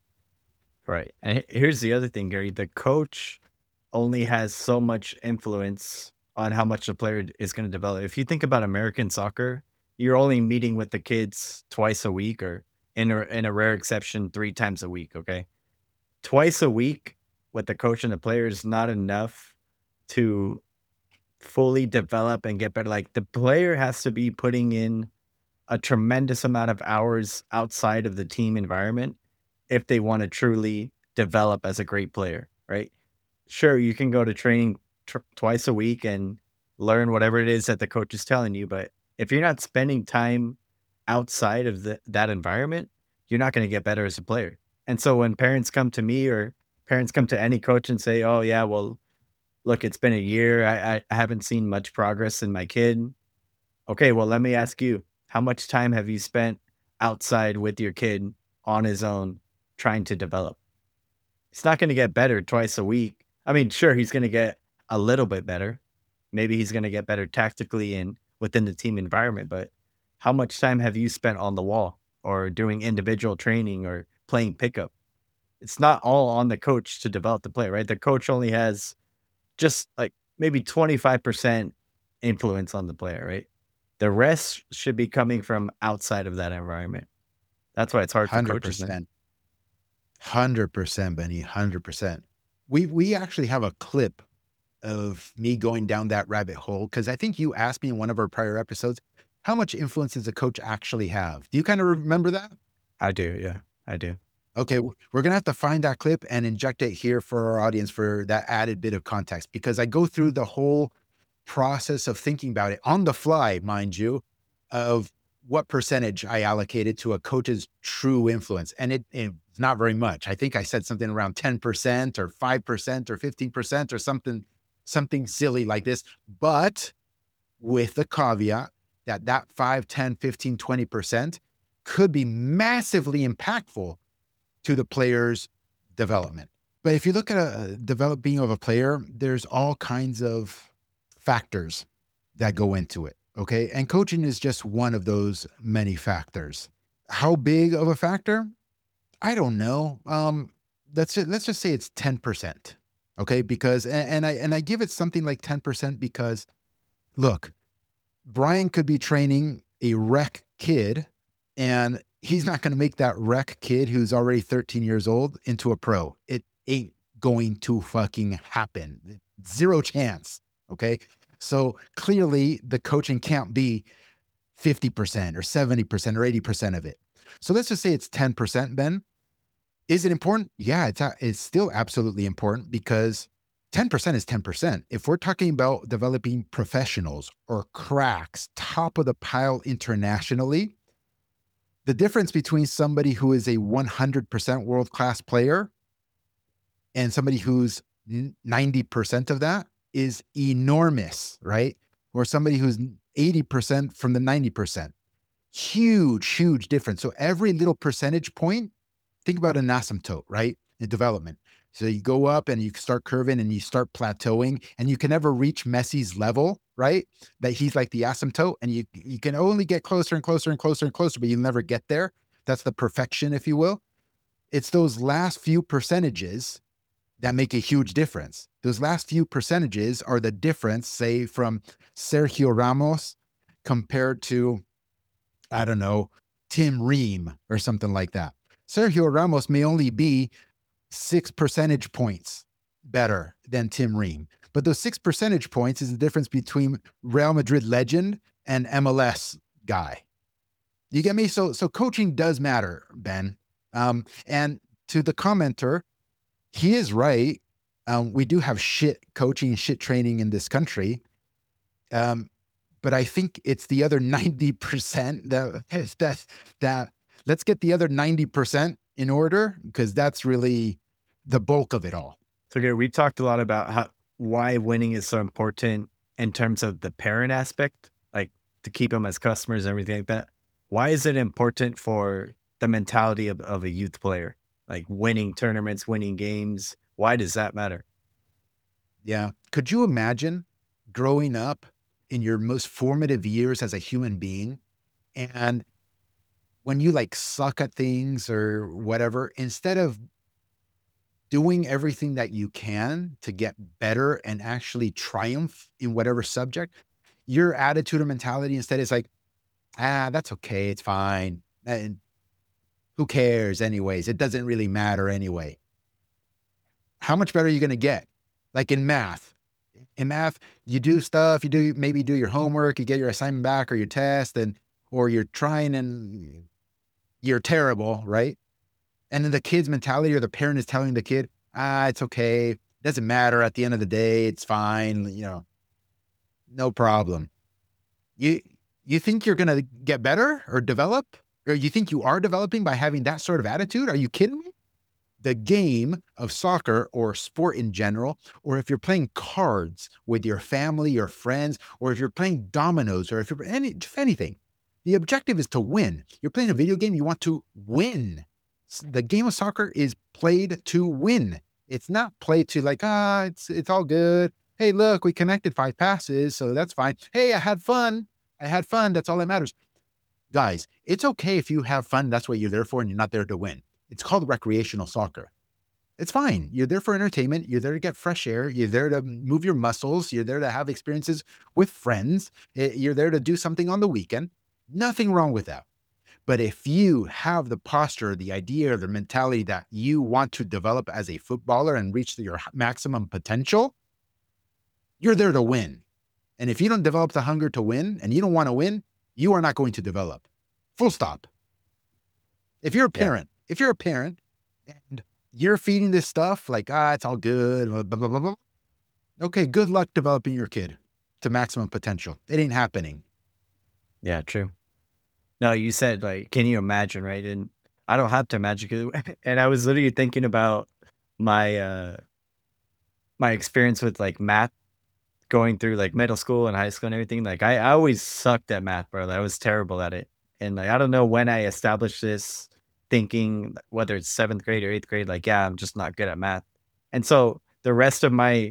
Right. And he- here's the other thing, Gary. The coach only has so much influence on how much the player is going to develop. If you think about American soccer, you're only meeting with the kids twice a week or in a, in a rare exception, three times a week. Okay. Twice a week with the coach and the player is not enough to fully develop and get better. Like the player has to be putting in a tremendous amount of hours outside of the team environment if they want to truly develop as a great player, right? Sure, you can go to training tr- twice a week and learn whatever it is that the coach is telling you, but if you're not spending time outside of the, that environment, you're not going to get better as a player. And so when parents come to me or parents come to any coach and say, "Oh yeah, well, look, it's been a year. I, I I haven't seen much progress in my kid." Okay, well, let me ask you, how much time have you spent outside with your kid on his own trying to develop? He's not going to get better twice a week. I mean, sure, he's going to get a little bit better. Maybe he's going to get better tactically and within the team environment, but how much time have you spent on the wall or doing individual training or playing pickup? It's not all on the coach to develop the player, right? The coach only has just like maybe twenty-five percent influence on the player, right? The rest should be coming from outside of that environment. That's why it's hard for coaches, man. one hundred percent. one hundred percent, Benny, one hundred percent. We we actually have a clip of me going down that rabbit hole because I think you asked me in one of our prior episodes, how much influence does a coach actually have? Do you kind of remember that? I do. Yeah, I do. Okay, w- we're gonna have to find that clip and inject it here for our audience for that added bit of context because I go through the whole process of thinking about it on the fly, mind you, of what percentage I allocated to a coach's true influence. And it, it's not very much. I think I said something around ten percent or five percent or fifteen percent or something, something silly like this. But with the caveat that that five, ten, fifteen, twenty percent could be massively impactful to the player's development. But if you look at a developing of a player, there's all kinds of factors that go into it. Okay. And coaching is just one of those many factors. How big of a factor? I don't know. Um, let's just, let's just say it's ten percent. Okay. Because, and, and I, and I give it something like ten percent because look, Brian could be training a rec kid and he's not going to make that rec kid who's already thirteen years old into a pro. It ain't going to fucking happen. Zero chance. Okay. So clearly the coaching can't be fifty percent or seventy percent or eighty percent of it. So let's just say it's ten percent, Ben. Is it important? Yeah, it's, it's still absolutely important because ten percent is ten percent. If we're talking about developing professionals or cracks, top of the pile internationally, the difference between somebody who is a one hundred percent world-class player and somebody who's ninety percent of that is enormous, right? Or somebody who's eighty percent from the ninety percent. Huge, huge difference. So every little percentage point, think about an asymptote, right? In development. So you go up and you start curving and you start plateauing and you can never reach Messi's level, right? That he's like the asymptote and you, you can only get closer and closer and closer and closer, but you'll never get there. That's the perfection, if you will. It's those last few percentages that make a huge difference. Those last few percentages are the difference, say, from Sergio Ramos compared to, I don't know, Tim Ream or something like that. Sergio Ramos may only be six percentage points better than Tim Ream. But those six percentage points is the difference between Real Madrid legend and M L S guy. You get me? So, so coaching does matter, Ben. Um, and to the commenter, he is right. Um, we do have shit coaching, shit training in this country. Um, but I think it's the other ninety percent that, that, that let's get the other ninety percent in order because that's really the bulk of it all. So okay, we talked a lot about how why winning is so important in terms of the parent aspect, like to keep them as customers and everything like that. Why is it important for the mentality of, of a youth player? Like winning tournaments, winning games. Why does that matter? Yeah. Could you imagine growing up in your most formative years as a human being and when you like suck at things or whatever, instead of doing everything that you can to get better and actually triumph in whatever subject, your attitude or mentality instead is like, ah, that's okay. It's fine. And who cares anyways? It doesn't really matter anyway. How much better are you going to get? Like in math, in math, you do stuff, you do, maybe do your homework, you get your assignment back or your test and, or you're trying and you're terrible, right? And then the kid's mentality or the parent is telling the kid, ah, it's okay. It doesn't matter at the end of the day. It's fine. You know, no problem. You, you think you're going to get better or develop, or you think you are developing by having that sort of attitude? Are you kidding me? The game of soccer or sport in general, or if you're playing cards with your family or friends, or if you're playing dominoes, or if you're any, just anything, the objective is to win. You're playing a video game, you want to win. The game of soccer is played to win. It's not played to like, ah, it's it's all good. Hey, look, we connected five passes, so that's fine. Hey, I had fun. I had fun. That's all that matters. Guys, it's okay if you have fun. That's what you're there for, and you're not there to win. It's called recreational soccer. It's fine. You're there for entertainment. You're there to get fresh air. You're there to move your muscles. You're there to have experiences with friends. You're there to do something on the weekend. Nothing wrong with that. But if you have the posture, the idea, or the mentality that you want to develop as a footballer and reach your maximum potential, you're there to win. And if you don't develop the hunger to win and you don't want to win, you are not going to develop. Full stop. If you're a parent, yeah. if you're a parent and you're feeding this stuff like, ah, it's all good, blah, blah, blah, blah. Okay, good luck developing your kid to maximum potential. It ain't happening. Yeah, true. No, you said, like, can you imagine, right? And I don't have to imagine. And I was literally thinking about my uh, my experience with like math, going through like middle school and high school and everything. Like I, I always sucked at math, bro. I was terrible at it. And like I don't know when I established this thinking, whether it's seventh grade or eighth grade, like, yeah, I'm just not good at math. And so the rest of my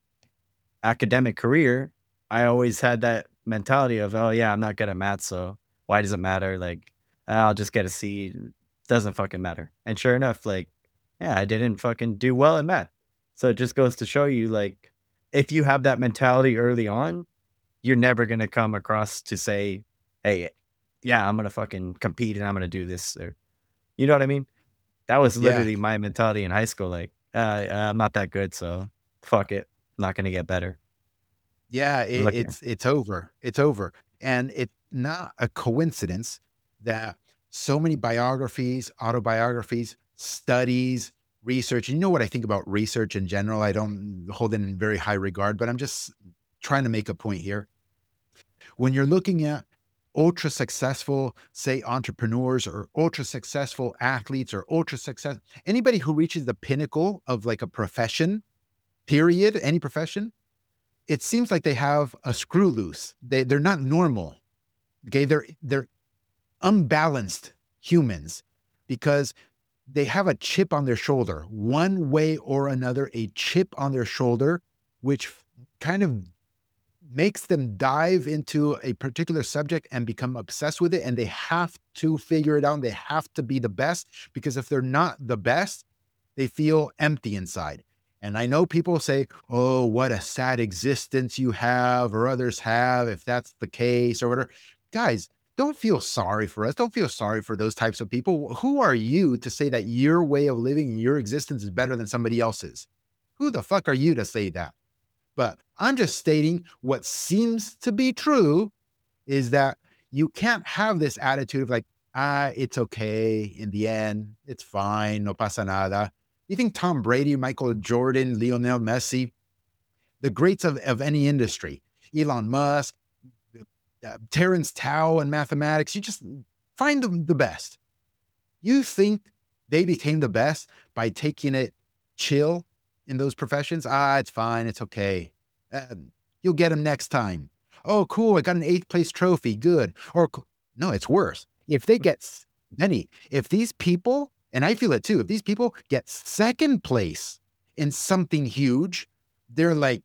academic career, I always had that mentality of, oh yeah, I'm not good at math, so why does it matter? Like, I'll just get a C. It doesn't fucking matter. And sure enough, like, yeah, I didn't fucking do well in math. So it just goes to show you, like, if you have that mentality early on, you're never going to come across to say, hey, yeah, I'm going to fucking compete and I'm going to do this. Or, you know what I mean? That was literally yeah. my mentality in high school. Like, uh, I'm not that good, so fuck it. I'm not going to get better. Yeah, it, it's it's over. It's over. And it's not a coincidence that so many biographies, autobiographies, studies, research. You know what I think about research in general? I don't hold it in very high regard, but I'm just trying to make a point here. When you're looking at ultra successful, say, entrepreneurs or ultra successful athletes or ultra success, anybody who reaches the pinnacle of like a profession, period, any profession, it seems like they have a screw loose. They, they're not normal. Okay. They're, they're unbalanced humans because they have a chip on their shoulder, one way or another, a chip on their shoulder, which kind of makes them dive into a particular subject and become obsessed with it. And they have to figure it out. And they have to be the best, because if they're not the best, they feel empty inside. And I know people say, oh, what a sad existence you have or others have, if that's the case or whatever. Guys, don't feel sorry for us. Don't feel sorry for those types of people. Who are you to say that your way of living, your existence is better than somebody else's? Who the fuck are you to say that? But I'm just stating what seems to be true is that you can't have this attitude of like, ah, it's okay. In the end, it's fine. No pasa nada. You think Tom Brady, Michael Jordan, Lionel Messi, the greats of, of any industry, Elon Musk, uh, Terrence Tao in mathematics, you just find them the best. You think they became the best by taking it chill in those professions? Ah, it's fine. It's okay. Uh, you'll get them next time. Oh, cool. I got an eighth place trophy. Good. Or no, it's worse. If they get many, if these people, and I feel it too, if these people get second place in something huge, they're like,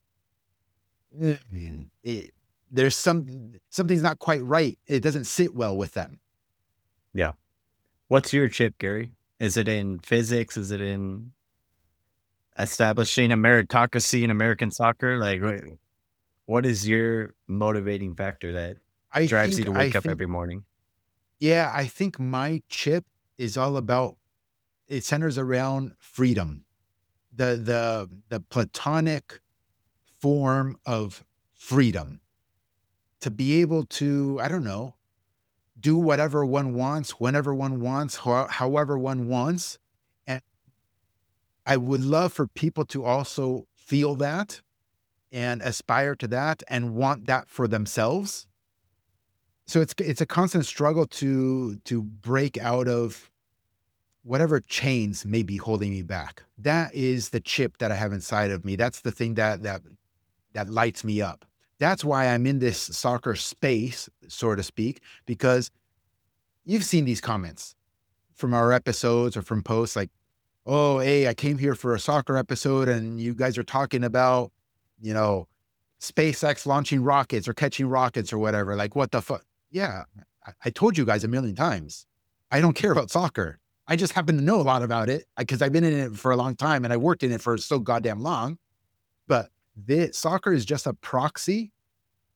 it, there's some, something's not quite right. It doesn't sit well with them. Yeah. What's your chip, Gary? Is it in physics? Is it in establishing a meritocracy in American soccer? Like, what is your motivating factor that I drives think, you to wake I up think, every morning? Yeah, I think my chip is all about, it centers around freedom, the the the platonic form of freedom, to be able to, I don't know, do whatever one wants, whenever one wants, ho- however one wants. And I would love for people to also feel that and aspire to that and want that for themselves. So it's it's a constant struggle to to break out of whatever chains may be holding me back. That is the chip that I have inside of me. That's the thing that that that lights me up. That's why I'm in this soccer space, so to speak, because you've seen these comments from our episodes or from posts like, oh, hey, I came here for a soccer episode and you guys are talking about, you know, SpaceX launching rockets or catching rockets or whatever. Like, what the fuck? Yeah, I, I told you guys a million times. I don't care about soccer. I just happen to know a lot about it because I've been in it for a long time and I worked in it for so goddamn long. But this soccer is just a proxy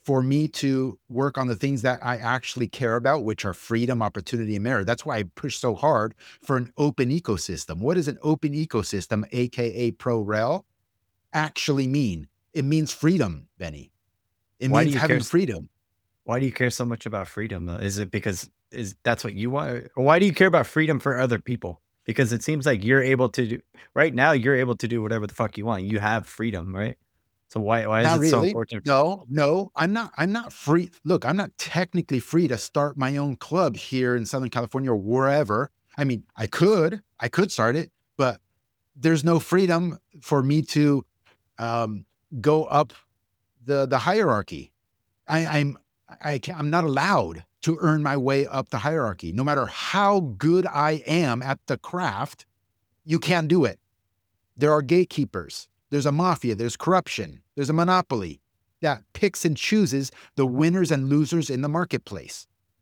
for me to work on the things that I actually care about, which are freedom, opportunity, and merit. That's why I push so hard for an open ecosystem. What does an open ecosystem, A K A ProRel, actually mean? It means freedom, Benny. It Why do means you care? having freedom. Why do you care so much about freedom? Though? Is it because is that's what you want? Or why do you care about freedom for other people? Because it seems like you're able to do right now. You're able to do whatever the fuck you want. You have freedom, right? So why why is Not it so really. important? No, no, I'm not. I'm not free. Look, I'm not technically free to start my own club here in Southern California or wherever. I mean, I could, I could start it, but there's no freedom for me to um, go up the the hierarchy. I, I'm I can, I'm not allowed to earn my way up the hierarchy. No matter how good I am at the craft, you can't do it. There are gatekeepers. There's a mafia. There's corruption. There's a monopoly that picks and chooses the winners and losers in the marketplace.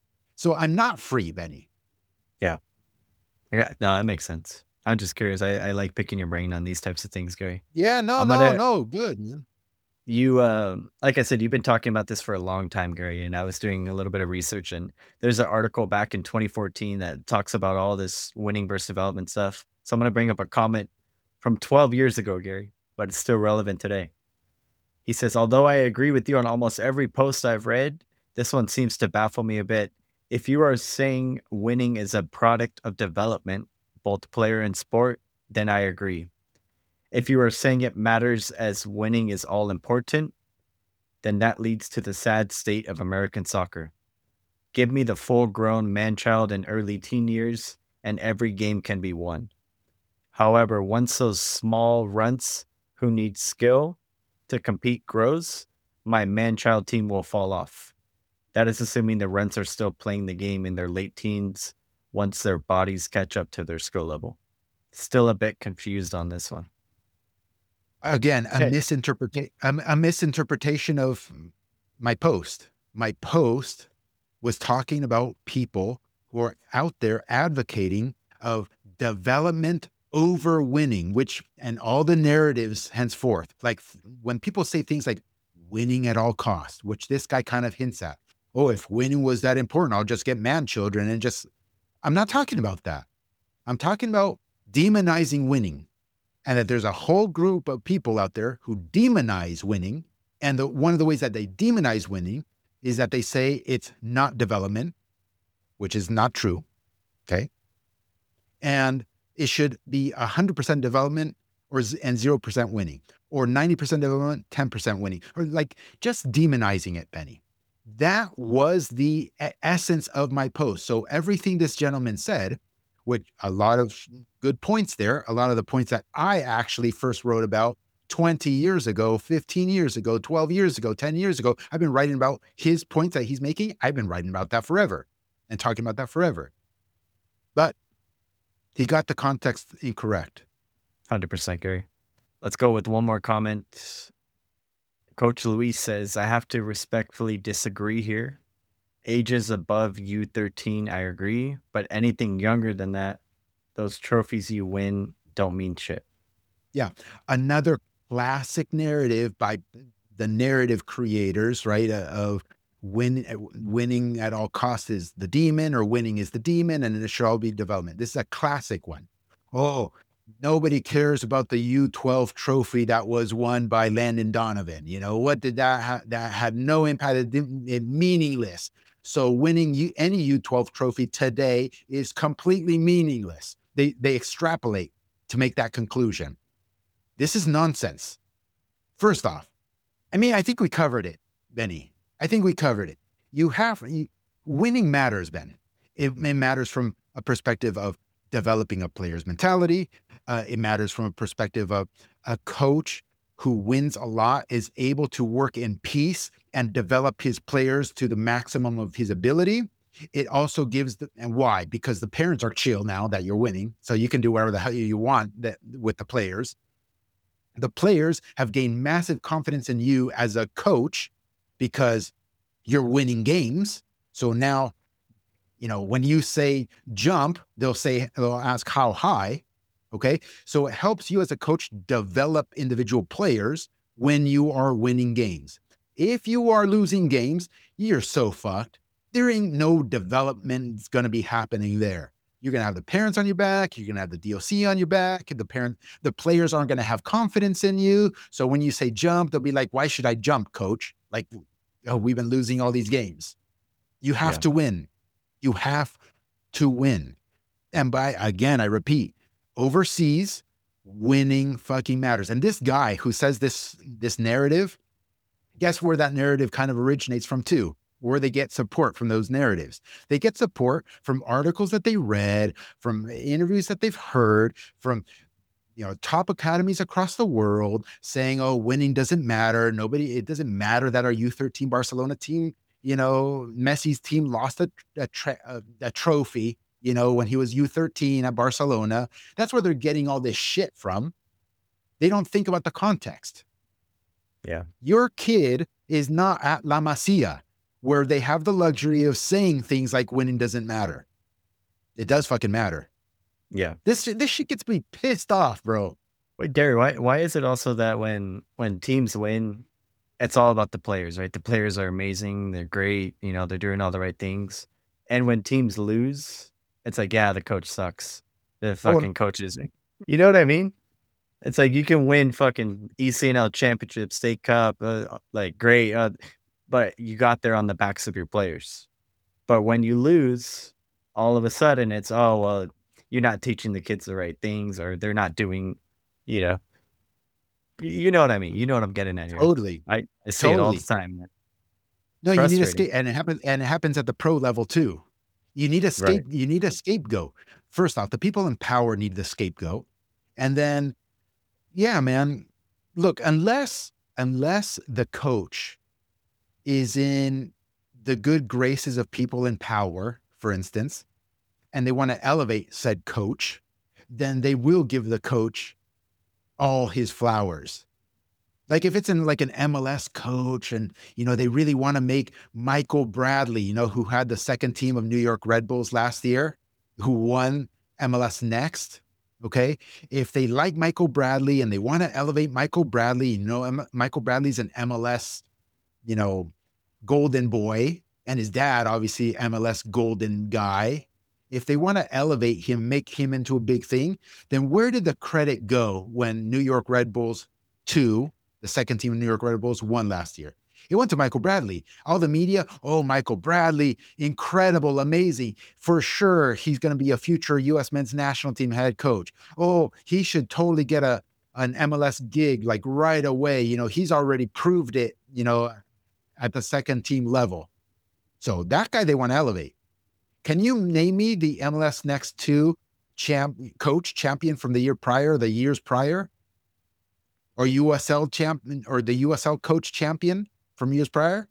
So I'm not free, Benny. Yeah, yeah. No, that makes sense. I'm just curious. I, I like picking your brain on these types of things, Gary. Yeah, no, I'm no, gonna no. Good, man. you um like I said, you've been talking about this for a long time, Gary, and I was doing a little bit of research, and there's an article back in twenty fourteen that talks about all this winning versus development stuff. So I'm gonna bring up a comment from twelve years ago, Gary, but it's still relevant today. He says, although I agree with you on almost every post I've read, this one seems to baffle me a bit. If you are saying winning is a product of development, both player and sport, then I agree. If you are saying it matters as winning is all important, then that leads to the sad state of American soccer. Give me the full-grown man-child in early teen years, and every game can be won. However, once those small runts who need skill to compete grows, my man-child team will fall off. That is assuming the runts are still playing the game in their late teens once their bodies catch up to their skill level. Still a bit confused on this one. Again, a Okay. misinterpretation, a, a misinterpretation of my post. My post was talking about people who are out there advocating of development over winning, which, and all the narratives henceforth, like when people say things like winning at all costs, which this guy kind of hints at. Oh, if winning was that important, I'll just get man children and just, I'm not talking about that. I'm talking about demonizing winning, and that there's a whole group of people out there who demonize winning. And the, one of the ways that they demonize winning is that they say it's not development, which is not true. Okay. And it should be one hundred percent development or and zero percent winning, or ninety percent development, ten percent winning, or like just demonizing it, Benny. That was the essence of my post. So everything this gentleman said, which a lot of good points there, a lot of the points that I actually first wrote about twenty years ago, fifteen years ago, twelve years ago, ten years ago, I've been writing about his points that he's making. I've been writing about that forever and talking about that forever. But he got the context incorrect. one hundred percent, Gary. Let's go with one more comment. Coach Luis says, I have to respectfully disagree here. Ages above U thirteen, I agree. But anything younger than that, those trophies you win don't mean shit. Yeah. Another classic narrative by the narrative creators, right, uh, of win, winning at all costs is the demon, or winning is the demon, and it should all be development. This is a classic one. Oh, nobody cares about the U twelve trophy that was won by Landon Donovan. You know, what did that have? That had no impact. It, it meaningless. So winning U, any U twelve trophy today is completely meaningless. They they extrapolate to make that conclusion. This is nonsense. First off, I mean, I think we covered it, Benny. I think we covered it. You have you, winning matters, Ben. It, it matters from a perspective of developing a player's mentality. Uh, it matters from a perspective of a coach who wins a lot is able to work in peace and develop his players to the maximum of his ability. It also gives the, and why? Because the parents are chill now that you're winning. So you can do whatever the hell you want that with the players. The players have gained massive confidence in you as a coach because you're winning games. So now, you know, when you say jump, they'll say, they'll ask how high. Okay. So it helps you as a coach develop individual players when you are winning games. If you are losing games, you're so fucked. There ain't no development going to be happening there. You're going to have the parents on your back. You're going to have the D O C on your back. The parent, the players aren't going to have confidence in you. So when you say jump, they'll be like, why should I jump, coach? Like, oh, we've been losing all these games. You have Yeah. to win. You have to win. And by, again, I repeat, overseas, winning fucking matters. And this guy who says this, this narrative, guess where that narrative kind of originates from too? Where they get support from those narratives. They get support from articles that they read, from interviews that they've heard, from you know top academies across the world saying, "Oh, winning doesn't matter. Nobody. It doesn't matter that our U thirteen Barcelona team, you know, Messi's team lost a a, tra- a, a trophy, you know, when he was U thirteen at Barcelona." That's where they're getting all this shit from. They don't think about the context. Yeah. Your kid is not at La Masia, where they have the luxury of saying things like winning doesn't matter. It does fucking matter. Yeah. This this shit gets me pissed off, bro. Wait, Gary, why why is it also that when when teams win, it's all about the players, right? The players are amazing, they're great, you know, they're doing all the right things. And when teams lose, it's like, yeah, the coach sucks. The fucking coach is, you know what I mean? It's like you can win fucking E C N L championship, state cup, uh, like great, uh, but you got there on the backs of your players. But when you lose, all of a sudden it's, oh, well, you're not teaching the kids the right things, or they're not doing, you know, y- you know what I mean? You know what I'm getting at here. Totally. I, I see it all Totally. the time. Man. No, you need a Frustrating. scape, and it happens, and it happens at the pro level too. You need a scape, Right. you need a scapegoat. First off, the people in power need the scapegoat. And then, yeah, man, look, unless unless the coach is in the good graces of people in power, for instance, and they want to elevate said coach, then they will give the coach all his flowers. Like if it's in like an M L S coach and, you know, they really want to make Michael Bradley, you know, who had the second team of New York Red Bulls last year, who won M L S Next. Okay. If they like Michael Bradley and they want to elevate Michael Bradley, you know, M- Michael Bradley's an M L S, you know, golden boy, and his dad, obviously M L S golden guy. If they want to elevate him, make him into a big thing, then where did the credit go when New York Red Bulls two, the second team of New York Red Bulls, won last year? It went to Michael Bradley. All the media, oh, Michael Bradley, incredible, amazing. For sure, he's going to be a future U S men's national team head coach. Oh, he should totally get a an M L S gig like right away. You know, he's already proved it, you know, at the second team level. So that guy they want to elevate. Can you name me the M L S Next two champ coach champion from the year prior, the years prior? Or U S L champion or the U S L coach champion from years prior?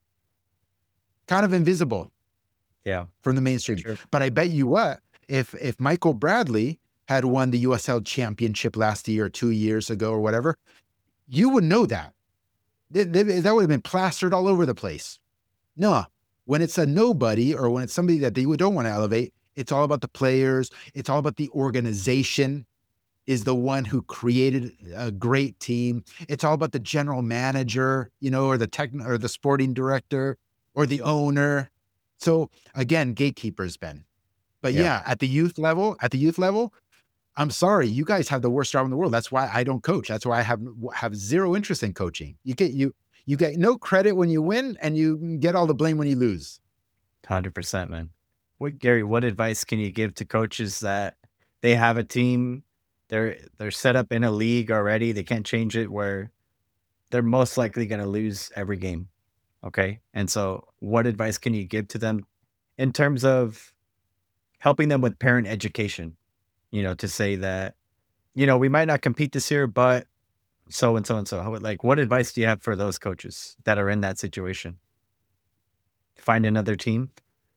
Kind of invisible Yeah. from the mainstream. Sure. But I bet you what, if if Michael Bradley had won the U S L championship last year or two years ago or whatever, you would know that. That would have been plastered all over the place. No, when it's a nobody or when it's somebody that they don't want to elevate, it's all about the players. It's all about the organization is the one who created a great team. It's all about the general manager, you know, or the tech or the sporting director or the owner. So again, gatekeepers, Ben. But Yeah. yeah, at the youth level, at the youth level, I'm sorry, you guys have the worst job in the world. That's why I don't coach. That's why I have have zero interest in coaching. You get you you get no credit when you win, and you get all the blame when you lose. one hundred percent, man. What, Gary, what advice can you give to coaches that they have a team, they're they're set up in a league already, they can't change it, where they're most likely going to lose every game, okay? And so what advice can you give to them in terms of helping them with parent education, you know, to say that, you know, we might not compete this year, but so and so and so. How, like, what advice do you have for those coaches that are in that situation? Find another team?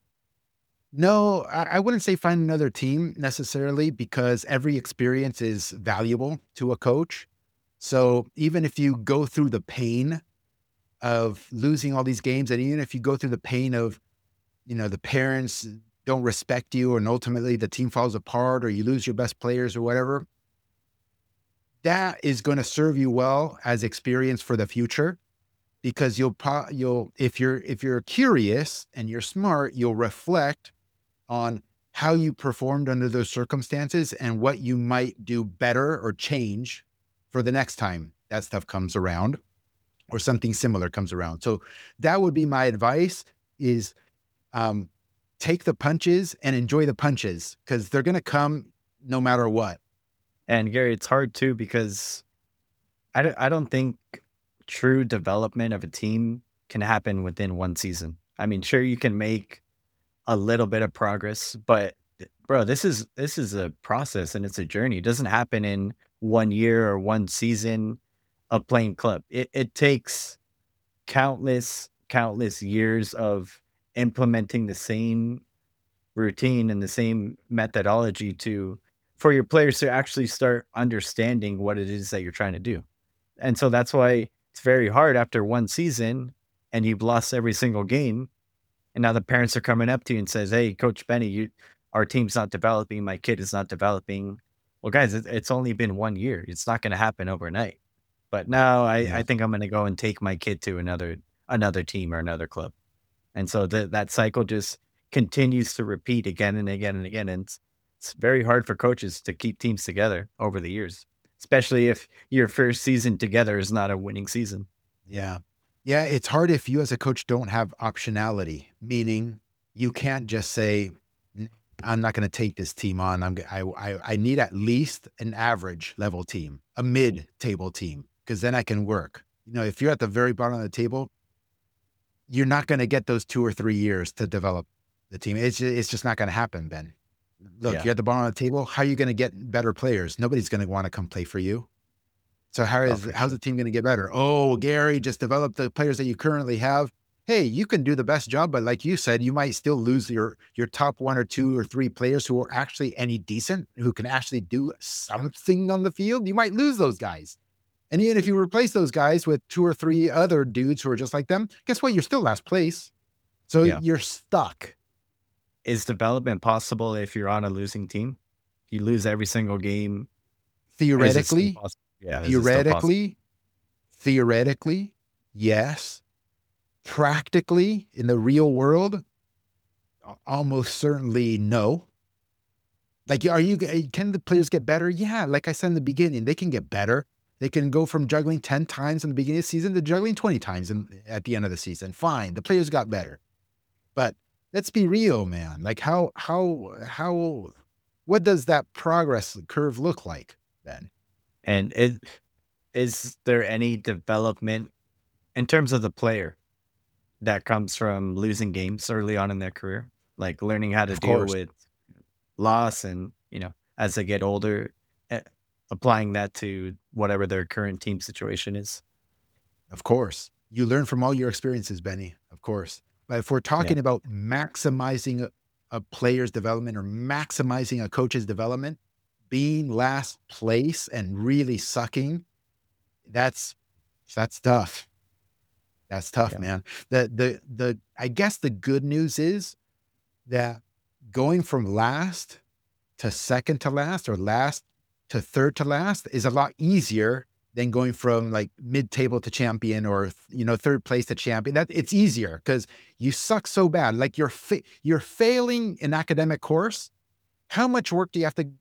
No, I, I wouldn't say find another team necessarily, because every experience is valuable to a coach. So even if you go through the pain of losing all these games, and even if you go through the pain of, you know, the parents don't respect you and ultimately the team falls apart or you lose your best players or whatever, that is going to serve you well as experience for the future. because you'll pro- you'll if you're if you're curious and you're smart, you'll reflect on how you performed under those circumstances and what you might do better or change for the next time that stuff comes around or something similar comes around. So that would be my advice is um, take the punches and enjoy the punches because they're going to come no matter what. And Gary, it's hard too because I don't, I don't think true development of a team can happen within one season. I mean, sure, you can make a little bit of progress, but bro, this is this is a process and it's a journey. It doesn't happen in one year or one season of playing club. It it takes countless, countless years of implementing the same routine and the same methodology to for your players to actually start understanding what it is that you're trying to do. And so that's why it's very hard after one season and you've lost every single game. And now the parents are coming up to you and says, "Hey, Coach Benny, you, our team's not developing. My kid is not developing." Well, guys, it, it's only been one year. It's not going to happen overnight. But now I, Yeah. I think I'm going to go and take my kid to another another team or another club. And so the, that cycle just continues to repeat again and again and again. And it's, it's very hard for coaches to keep teams together over the years, especially if your first season together is not a winning season. Yeah. Yeah. It's hard if you as a coach don't have optionality, meaning you can't just say, "N- I'm not going to take this team on. I'm, g- I, I, I need at least an average level team, a mid table team, because then I can work. You know, if you're at the very bottom of the table, you're not going to get those two or three years to develop the team. It's, ju- it's just not going to happen, Ben. Look, Yeah. you're at the bottom of the table. How are you going to get better players? Nobody's going to want to come play for you. So how Oh, is for how's sure. the team going to get better? Oh, Gary, just develop the players that you currently have. Hey, you can do the best job, but like you said, you might still lose your your top one or two or three players who are actually any decent, who can actually do something on the field. You might lose those guys. And even if you replace those guys with two or three other dudes who are just like them, guess what? You're still last place. So Yeah. you're stuck. Is development possible if you're on a losing team? You lose every single game. Is it still Theoretically, possible? Yeah, is it still possible? theoretically, theoretically, yes. Practically, in the real world, a- almost certainly no. Like, are you, g- can the players get better? Yeah. Like I said in the beginning, they can get better. They can go from juggling ten times in the beginning of the season to juggling twenty times in, at the end of the season. Fine. The players got better. But let's be real, man. Like, how, how, how, what does that progress curve look like then? And it, is there any development in terms of the player that comes from losing games early on in their career? Like learning how to Of deal course. with loss and, you know, as they get older, eh, applying that to whatever their current team situation is. Of course. You learn from all your experiences, Benny. Of course. But if we're Yeah. talking about maximizing a, a player's development or maximizing a coach's development, being last place and really sucking, that's that's tough. That's tough, Yeah. man. The the the I guess the good news is that going from last to second to last or last to third to last is a lot easier than going from like mid-table to champion or you know third place to champion. That it's easier because you suck so bad. Like you're fa- you're failing an academic course. How much work do you have to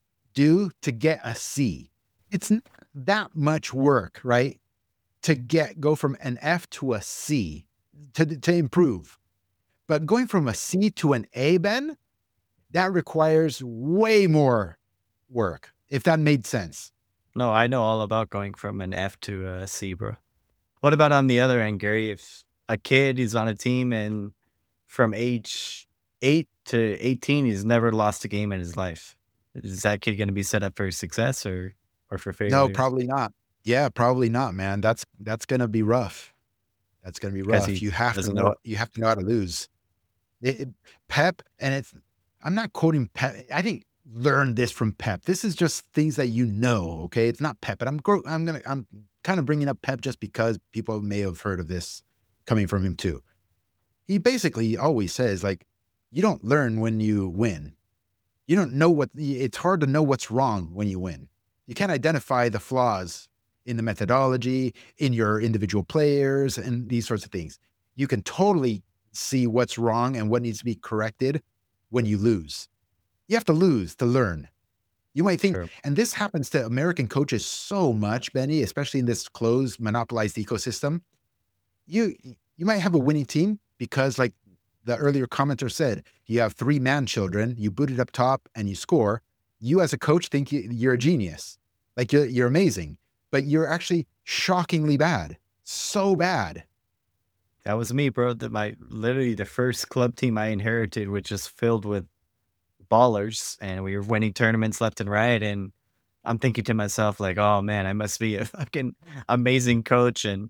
do to get a C? It's not that much work, right? To get go from an F to a C to to improve. But going from a C to an A, Ben, that requires way more work, if that made sense. No, I know all about going from an F to a C, bro. What about on the other end, Gary? If a kid is on a team and from age eight to eighteen, he's never lost a game in his life, is that kid going to be set up for success or or for No, failure? probably not. Yeah, probably not, man. That's that's gonna be rough. That's gonna be Because rough. he You have to doesn't know know it. you have to know how to lose. It, it- Pep, and it's I'm not quoting Pep. I didn't learn this from Pep. This is just things that you know. Okay, it's not Pep, but I'm gro- I'm gonna I'm kind of bringing up Pep just because people may have heard of this coming from him too. He basically always says like, you don't learn when you win. You don't know what it's hard to know what's wrong when you win. You can't identify the flaws in the methodology, in your individual players, and these sorts of things. You can totally see what's wrong and what needs to be corrected when you lose. You have to lose to learn. You might think, True. and this happens to American coaches so much, Benny, especially in this closed, monopolized ecosystem. You you might have a winning team because, like the earlier commenter said, you have three man children, you boot it up top and you score. You as a coach think you, you're a genius, like you're, you're amazing, but you're actually shockingly bad, so bad. That was me, bro. That my literally the first club team I inherited, which is filled with ballers, and we were winning tournaments left and right. And I'm thinking to myself, like, oh man, I must be a fucking amazing coach. And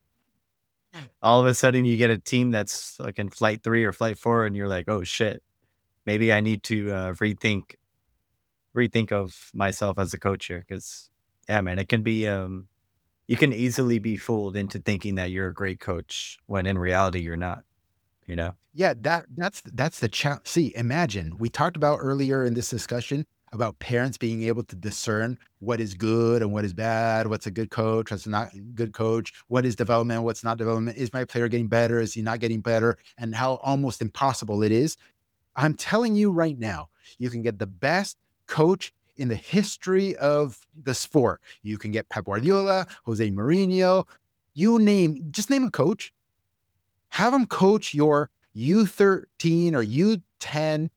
all of a sudden, you get a team that's like in flight three or flight four, and you're like, oh shit, maybe I need to uh, rethink rethink of myself as a coach here. Because yeah, man, it can be um, you can easily be fooled into thinking that you're a great coach when in reality you're not. You know. Yeah, that that's that's the challenge. See, imagine we talked about earlier in this discussion about parents being able to discern what is good and what is bad, what's a good coach, what's not a good coach, what is development, what's not development, is my player getting better, is he not getting better, and how almost impossible it is. I'm telling you right now, you can get the best coach in the history of the sport. You can get Pep Guardiola, Jose Mourinho, you name, just name a coach. Have them coach your U thirteen or U ten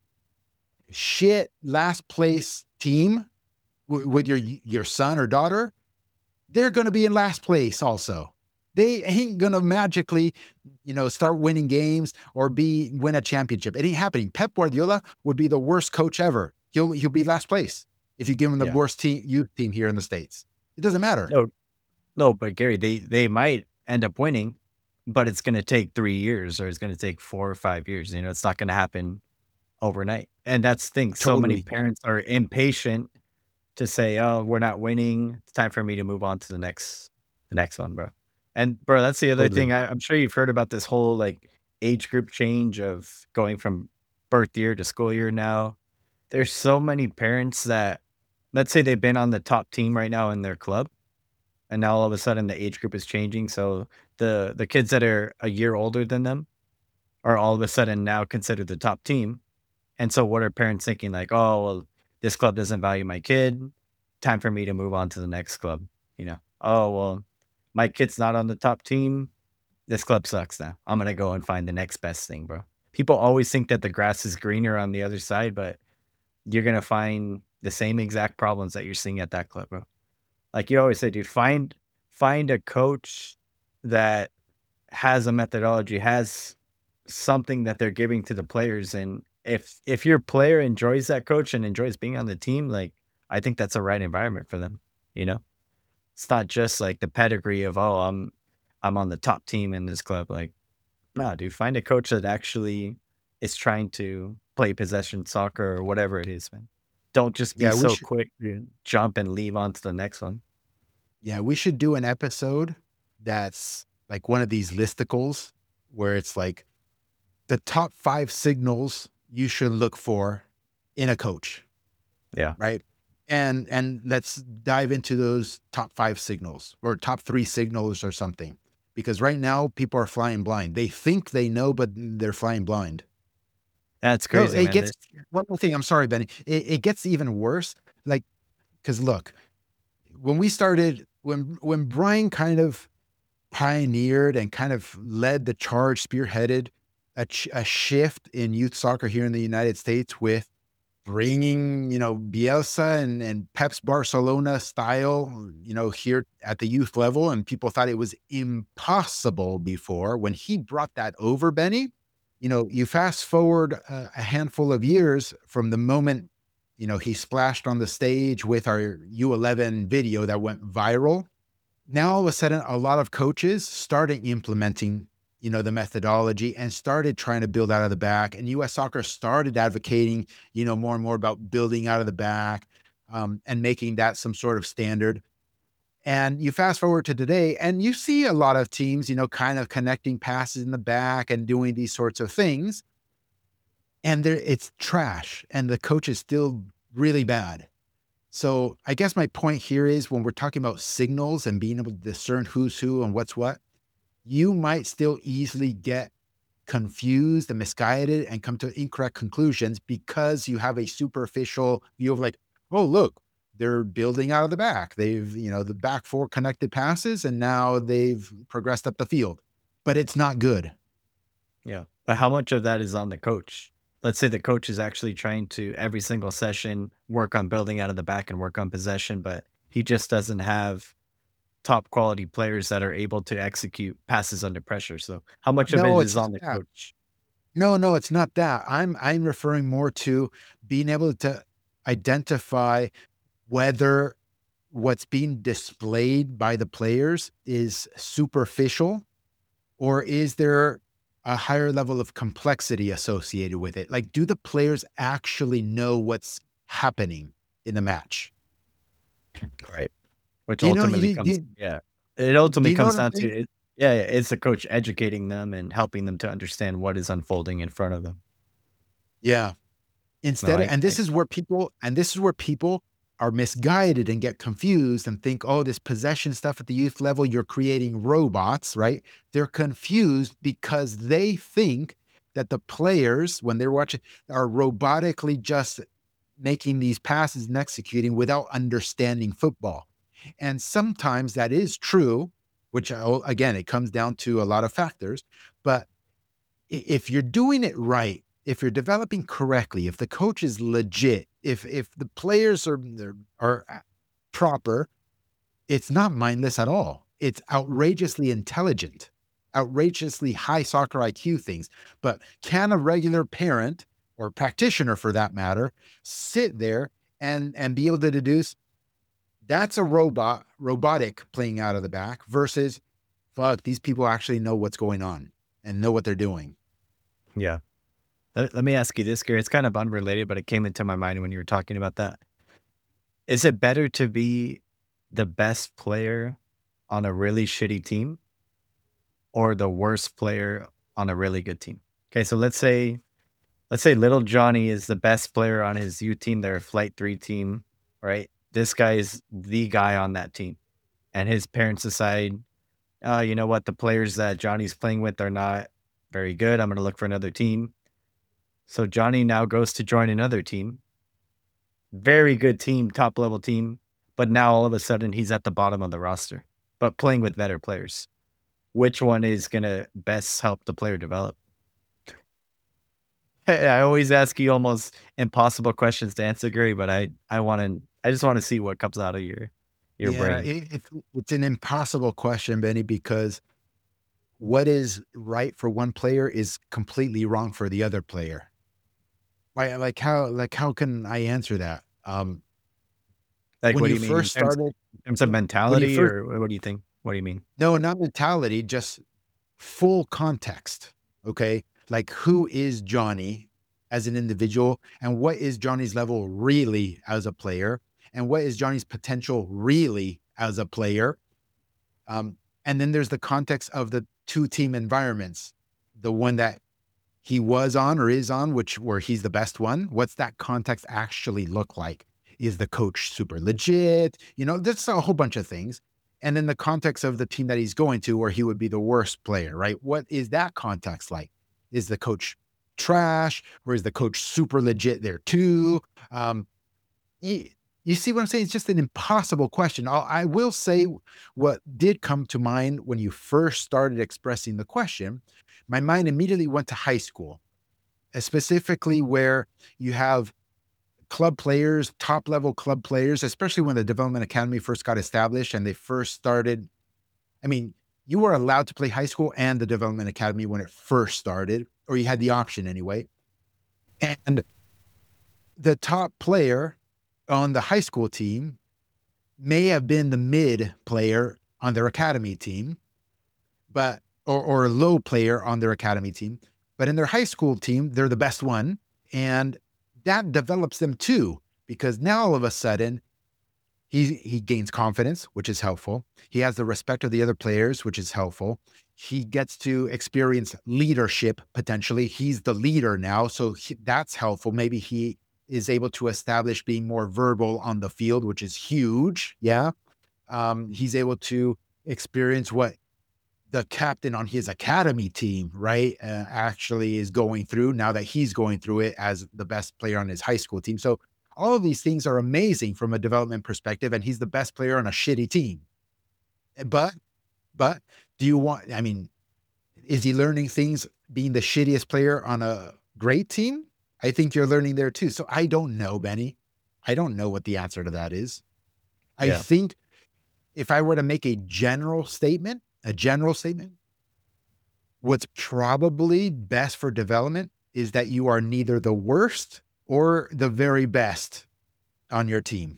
shit last place team w- with your your son or daughter. They're going to be in last place also. They ain't going to magically, you know, start winning games or be win a championship. It ain't happening. Pep Guardiola would be the worst coach ever. He'll he'll be last place if you give him the Yeah. worst team youth team here in the States. It doesn't matter. No, no, but Gary, they they might end up winning, but it's going to take three years or it's going to take four or five years. You know, it's not going to happen overnight. And that's the thing. So many Totally. parents are impatient to say, "Oh, we're not winning. It's time for me to move on to the next, the next one, bro." And bro, that's the other Totally. thing. I, I'm sure you've heard about this whole like age group change of going from birth year to school year now. There's so many parents that, let's say they've been on the top team right now in their club, and now all of a sudden the age group is changing. So the the kids that are a year older than them are all of a sudden now considered the top team. And so what are parents thinking? Like, oh, well, this club doesn't value my kid. Time for me to move on to the next club. You know, oh, well, my kid's not on the top team. This club sucks now. I'm going to go and find the next best thing, bro. People always think that the grass is greener on the other side, but you're going to find the same exact problems that you're seeing at that club, bro. Like you always say, dude, find find a coach that has a methodology, has something that they're giving to the players. And if if your player enjoys that coach and enjoys being on the team, like I think that's a right environment for them. You know, it's not just like the pedigree of oh, I'm I'm on the top team in this club. Like, nah, dude, find a coach that actually is trying to play possession soccer or whatever it is, man. Don't just be Yeah, we so should quick to jump and leave on to the next one. yeah, we should do an episode that's like one of these listicles where it's like the top five signals you should look for in a coach, Yeah. right? And and let's dive into those top five signals or top three signals or something. Because right now people are flying blind. They think they know, but they're flying blind. That's No, crazy, it man. gets This one more thing. I'm sorry, Benny. It, it gets even worse. Like, because look, when we started, when when Brian kind of pioneered and kind of led the charge, spearheaded a, ch- a shift in youth soccer here in the United States with bringing, you know, Bielsa and, and Pep's Barcelona style, you know, here at the youth level. And people thought it was impossible before. When he brought that over, Benny, you know, you fast forward a, a handful of years from the moment, you know, he splashed on the stage with our U eleven video that went viral. Now all of a sudden a lot of coaches started implementing, you know, the methodology and started trying to build out of the back, and U S Soccer started advocating, you know, more and more about building out of the back, um, and making that some sort of standard. And you fast forward to today and you see a lot of teams, you know, kind of connecting passes in the back and doing these sorts of things, and there it's trash and the coach is still really bad. So I guess my point here is when we're talking about signals and being able to discern who's who and what's what, you might still easily get confused and misguided and come to incorrect conclusions because you have a superficial view of like, oh, look, they're building out of the back. They've, you know, the back four connected passes and now they've progressed up the field, but it's not good. Yeah. But how much of that is on the coach? Let's say the coach is actually trying to every single session work on building out of the back and work on possession, but he just doesn't have top quality players that are able to execute passes under pressure. So how much of it No, is it's not on the that. coach? No, no, it's not that. I'm I'm referring more to being able to identify whether what's being displayed by the players is superficial or is there a higher level of complexity associated with it? Like, do the players actually know what's happening in the match? Right. Which Do you know? ultimately You, do, comes, you, yeah, it do ultimately you know comes what I'm down to saying? it. Yeah, yeah, it's the coach educating them and helping them to understand what is unfolding in front of them. Yeah. No, Instead of, I, and I this is where people, and this is where people are misguided and get confused and think, oh, this possession stuff at the youth level, you're creating robots, right? They're confused because they think that the players, when they're watching, are robotically just making these passes and executing without understanding football. And sometimes that is true, which uh, again, it comes down to a lot of factors. But if you're doing it right, if you're developing correctly, if the coach is legit, if if the players are are proper, it's not mindless at all. It's outrageously intelligent, outrageously high soccer I Q things. But can a regular parent or practitioner for that matter sit there and and be able to deduce that's a robot, robotic playing out of the back versus fuck, these people actually know what's going on and know what they're doing. yeah. Let, let me ask you this, Gary. It's kind of unrelated, but it came into my mind when you were talking about that. Is it better to be the best player on a really shitty team or the worst player on a really good team? Okay, so let's say let's say little Johnny is the best player on his U team, their flight three team, right? This guy is the guy on that team. And his parents decide, uh, you know what, the players that Johnny's playing with are not very good. I'm gonna look for another team. So Johnny now goes to join another team. Very good team, top level team. But now all of a sudden he's at the bottom of the roster, but playing with better players. Which one is going to best help the player develop? I always ask you almost impossible questions to answer, Gary, but I, I want to, I just want to see what comes out of your, your Yeah, brain. it, it's it's an impossible question, Benny, because what is right for one player is completely wrong for the other player. Like, like how like how can I answer that? Um, Like, when what do you you mean in first terms, started, in terms of when you mentality first or what do you think? What do you mean? no, not mentality, just full context. Okay, like who is Johnny as an individual, and what is Johnny's level really as a player, and what is Johnny's potential really as a player. Um, and then there's the context of the two team environments, the one that he was on or is on, which where he's the best one. What's that context actually look like? Is the coach super legit? You know, there's a whole bunch of things. And then the context of the team that he's going to, where he would be the worst player, right? What is that context like? Is the coach trash, or is the coach super legit there too? Um, you, you see what I'm saying? It's just an impossible question. I'll, I will say what did come to mind when you first started expressing the question. My mind immediately went to high school, uh, specifically where you have club players, top level club players, especially when the Development Academy first got established and they first started. I mean, you were allowed to play high school and the Development Academy when it first started, or you had the option anyway. And the top player on the high school team may have been the mid player on their academy team, but or, or a low player on their academy team. But in their high school team, they're the best one. And that develops them too, because now all of a sudden he he gains confidence, which is helpful. He has the respect of the other players, which is helpful. He gets to experience leadership potentially. He's the leader now, so he, that's helpful. Maybe he is able to establish being more verbal on the field, which is huge. Yeah. Um, he's able to experience what the captain on his academy team, right, uh, actually is going through now that he's going through it as the best player on his high school team. So all of these things are amazing from a development perspective, and he's the best player on a shitty team. But, but do you want, I mean, is he learning things being the shittiest player on a great team? I think you're learning there too. So I don't know, Benny. I don't know what the answer to that is. I Yeah. think if I were to make a general statement, a general statement, what's probably best for development is that you are neither the worst or the very best on your team.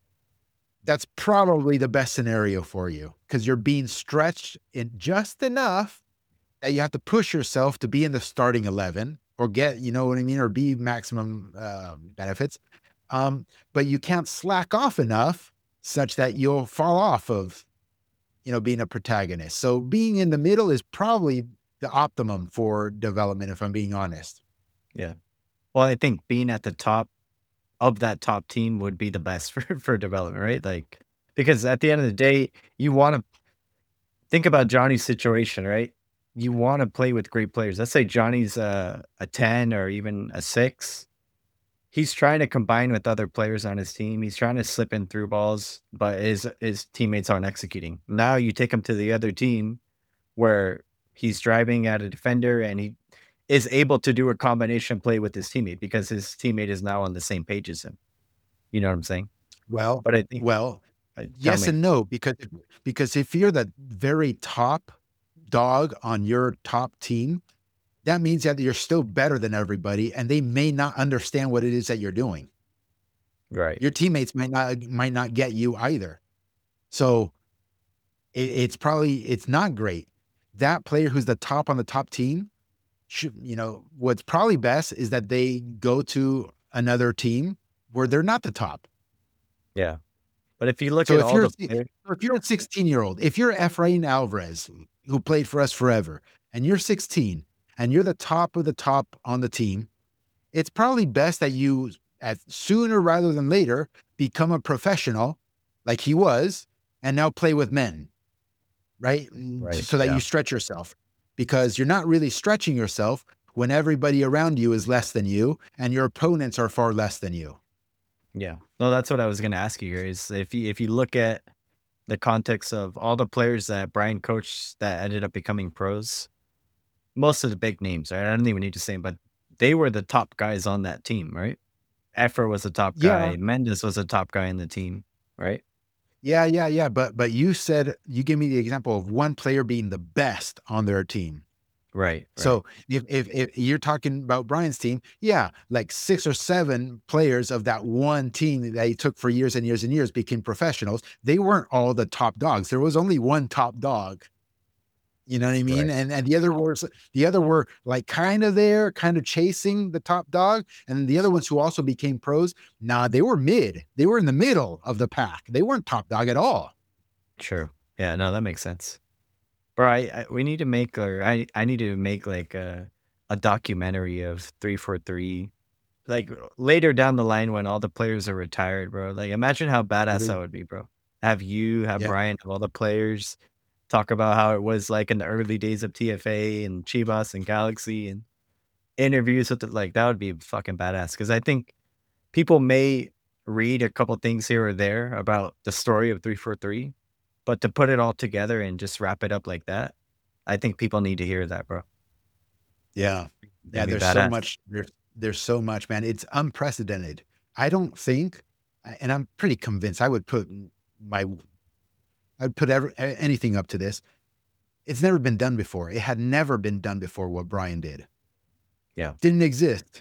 That's probably the best scenario for you because you're being stretched in just enough that you have to push yourself to be in the starting eleven or get, you know what I mean, or be maximum uh, benefits. Um, but you can't slack off enough such that you'll fall off of, you know, being a protagonist. So being in the middle is probably the optimum for development, if I'm being honest. Yeah. Well, I think being at the top of that top team would be the best for, for development, right? Like, because at the end of the day, you want to think about Johnny's situation, right? You want to play with great players. Let's say Johnny's a, a ten or even a six. He's trying to combine with other players on his team. He's trying to slip in through balls, but his his teammates aren't executing. Now you take him to the other team where he's driving at a defender and he is able to do a combination play with his teammate because his teammate is now on the same page as him. You know what I'm saying? Well, But I think, well, uh, tell yes me. and no, because because if you're the very top dog on your top team, that means that you're still better than everybody, and they may not understand what it is that you're doing. Right. Your teammates might not might not get you either. So it, it's probably it's not great. That player who's the top on the top team should, you know, what's probably best is that they go to another team where they're not the top. Yeah. But if you look So at if all you're the players, if you're a sixteen year old, if you're Efrain Alvarez, who played for us forever, and you're sixteen, and you're the top of the top on the team, it's probably best that you, at sooner rather than later, become a professional, like he was, and now play with men, right? Mm, right? So that Yeah. you stretch yourself, because you're not really stretching yourself when everybody around you is less than you and your opponents are far less than you. Yeah. No, that's what I was going to ask you here is if you, if you look at the context of all the players that Brian coached that ended up becoming pros, most of the big names, right? I don't even need to say them, but they were the top guys on that team, right? Effer was the top Yeah. guy. Mendes was the top guy in the team, right? Yeah, yeah, yeah. But but you said you gave me the example of one player being the best on their team. Right, right. So if if, if you're talking about Brian's team, yeah, like six or seven players of that one team that he took for years and years and years became professionals. They weren't all the top dogs. There was only one top dog. You know what I mean? Right. And and the other were the other were like kind of there, kind of chasing the top dog. And the other ones who also became pros, nah, they were mid. They were in the middle of the pack. They weren't top dog at all. True. Yeah, no, that makes sense. Bro, I, I we need to make or I I need to make like a a documentary of three four three. Like later down the line when all the players are retired, bro. Like imagine how badass that would be, bro. Have you, have Yeah. Brian, have all the players talk about how it was like in the early days of T F A and Chivas and Galaxy and interviews with it. Like that would be fucking badass. Because I think people may read a couple things here or there about the story of three four three, but to put it all together and just wrap it up like that, I think people need to hear that, bro. Yeah. Yeah. That'd be There's so badass. much, there's, there's so much, man. It's unprecedented. I don't think, and I'm pretty convinced I would put my, I'd put every, anything up to this. It's never been done before. It had never been done before what Brian did. Yeah. Didn't exist.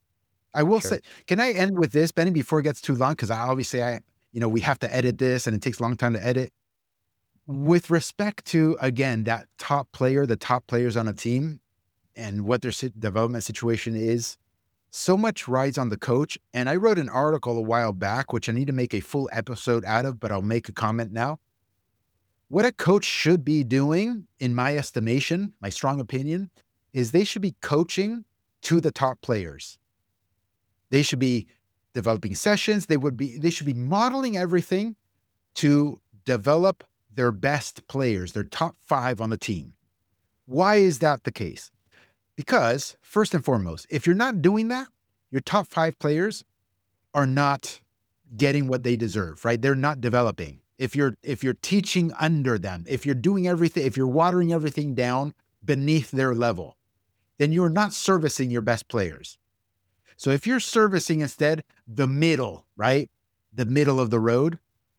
I will Sure. say, can I end with this, Benny, before it gets too long? Because I obviously, I, you know, we have to edit this and it takes a long time to edit. With respect to, again, that top player, the top players on a team and what their si- development situation is, so much rides on the coach. And I wrote an article a while back, which I need to make a full episode out of, but I'll make a comment now. What a coach should be doing, in my estimation, my strong opinion, is they should be coaching to the top players. They should be developing sessions. They would be, they should be modeling everything to develop their best players, their top five on the team. Why is that the case? Because first and foremost, if you're not doing that, your top five players are not getting what they deserve, right? They're not developing. If you're, if you're teaching under them, if you're doing everything, if you're watering everything down beneath their level, then you're not servicing your best players. So if you're servicing instead the middle, right? The middle of the road,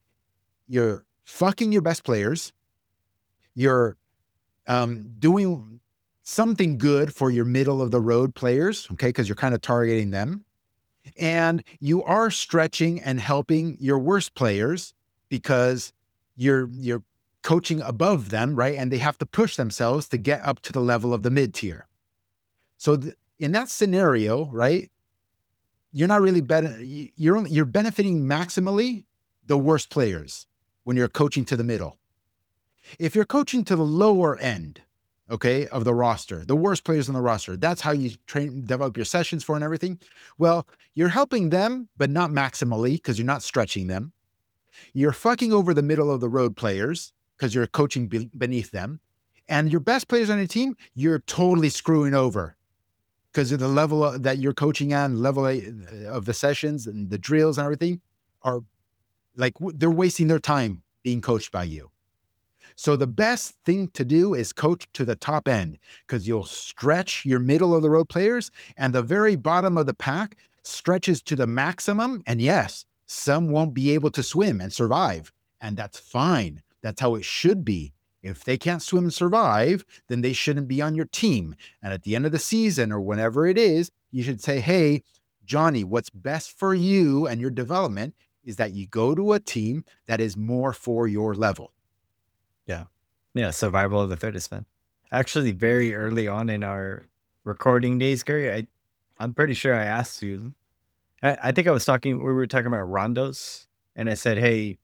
you're fucking your best players. You're um, doing something good for your middle of the road players, okay? Because you're kind of targeting them. And you are stretching and helping your worst players because you're, you're coaching above them, right? And they have to push themselves to get up to the level of the mid tier. So th- in that scenario, right, you're not really better. You're only, you're benefiting maximally the worst players when you're coaching to the middle. If you're coaching to the lower end, okay, of the roster, the worst players on the roster, that's how you train, develop your sessions for and everything. Well, you're helping them, but not maximally because you're not stretching them. You're fucking over the middle of the road players because you're coaching be- beneath them. And your best players on your team, you're totally screwing over because of the level that you're coaching on, level of the sessions and the drills and everything are like, they're wasting their time being coached by you. So the best thing to do is coach to the top end because you'll stretch your middle of the road players and the very bottom of the pack stretches to the maximum. And yes, some won't be able to swim and survive. And that's fine. That's how it should be. If they can't swim and survive, then they shouldn't be on your team. And at the end of the season or whenever it is, you should say, hey, Johnny, what's best for you and your development is that you go to a team that is more for your level. Yeah. Yeah. Survival of the fittest, man. Actually, very early on in our recording days, Gary, I, I'm pretty sure I asked you, I, I think I was talking, we were talking about rondos. And I said, hey,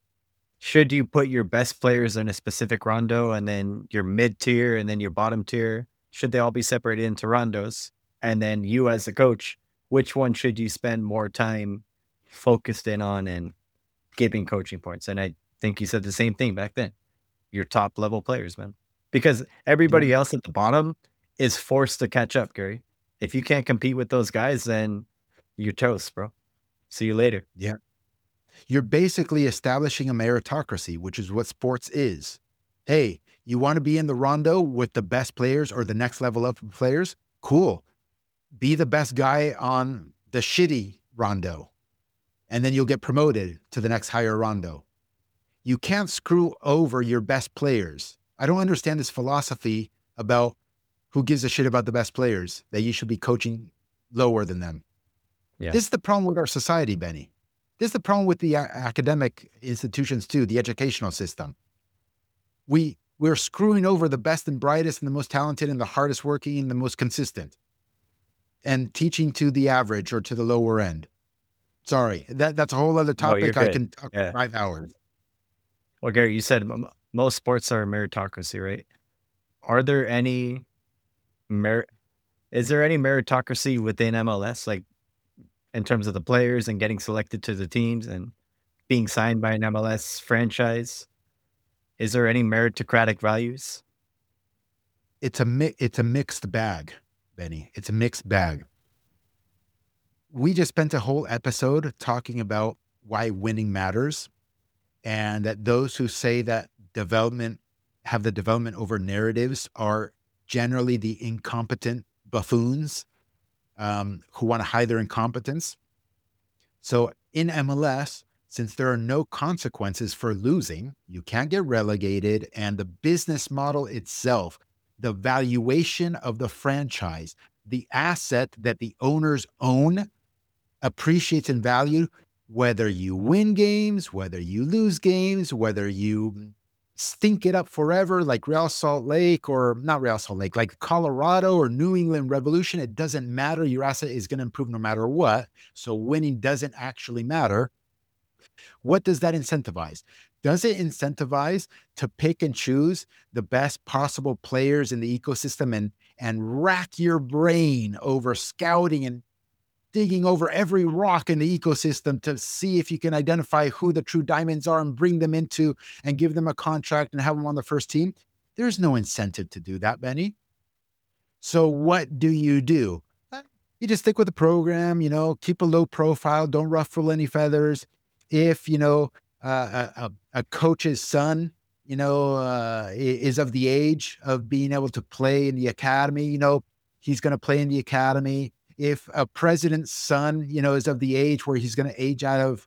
should you put your best players in a specific rondo and then your mid tier and then your bottom tier? Should they all be separated into rondos? And then you as a coach, which one should you spend more time focused in on and giving coaching points? And I think you said the same thing back then. Your top level players, man, because everybody Yeah. else at the bottom is forced to catch up, Gary. If you can't compete with those guys, then you're toast, bro. See you later. Yeah. You're basically establishing a meritocracy, which is what sports is. Hey, you want to be in the rondo with the best players or the next level up players? Cool. Be the best guy on the shitty rondo, and then you'll get promoted to the next higher rondo. You can't screw over your best players. I don't understand this philosophy about who gives a shit about the best players, that you should be coaching lower than them. Yeah. This is the problem with our society, Benny. This is the problem with the a- academic institutions too, the educational system. We, we're screwing over the best and brightest and the most talented and the hardest working and the most consistent and teaching to the average or to the lower end. Sorry, that, that's a whole other No, you're topic. I good. can talk Yeah. for five hours. Well, Gary, you said m- most sports are meritocracy, right? Are there any merit? Is there any meritocracy within M L S, like in terms of the players and getting selected to the teams and being signed by an M L S franchise? Is there any meritocratic values? It's a mi- it's a mixed bag, Benny. It's a mixed bag. We just spent a whole episode talking about why winning matters, and that those who say that development have the development over narratives are generally the incompetent buffoons um, who want to hide their incompetence. So in M L S, since there are no consequences for losing, you can't get relegated, and the business model itself, the valuation of the franchise, the asset that the owners own appreciates in value, whether you win games, whether you lose games, whether you stink it up forever like Real Salt Lake or not Real Salt Lake, like Colorado or New England Revolution. It doesn't matter. Your asset is going to improve no matter what. So winning doesn't actually matter. What does that incentivize? Does it incentivize to pick and choose the best possible players in the ecosystem and, and rack your brain over scouting and digging over every rock in the ecosystem to see if you can identify who the true diamonds are and bring them into and give them a contract and have them on the first team. There's no incentive to do that, Benny. So what do you do? You just stick with the program, you know, keep a low profile, don't ruffle any feathers. If, you know, uh, a, a coach's son, you know, uh, is of the age of being able to play in the academy, you know, he's going to play in the academy. If a president's son, you know, is of the age where he's going to age out of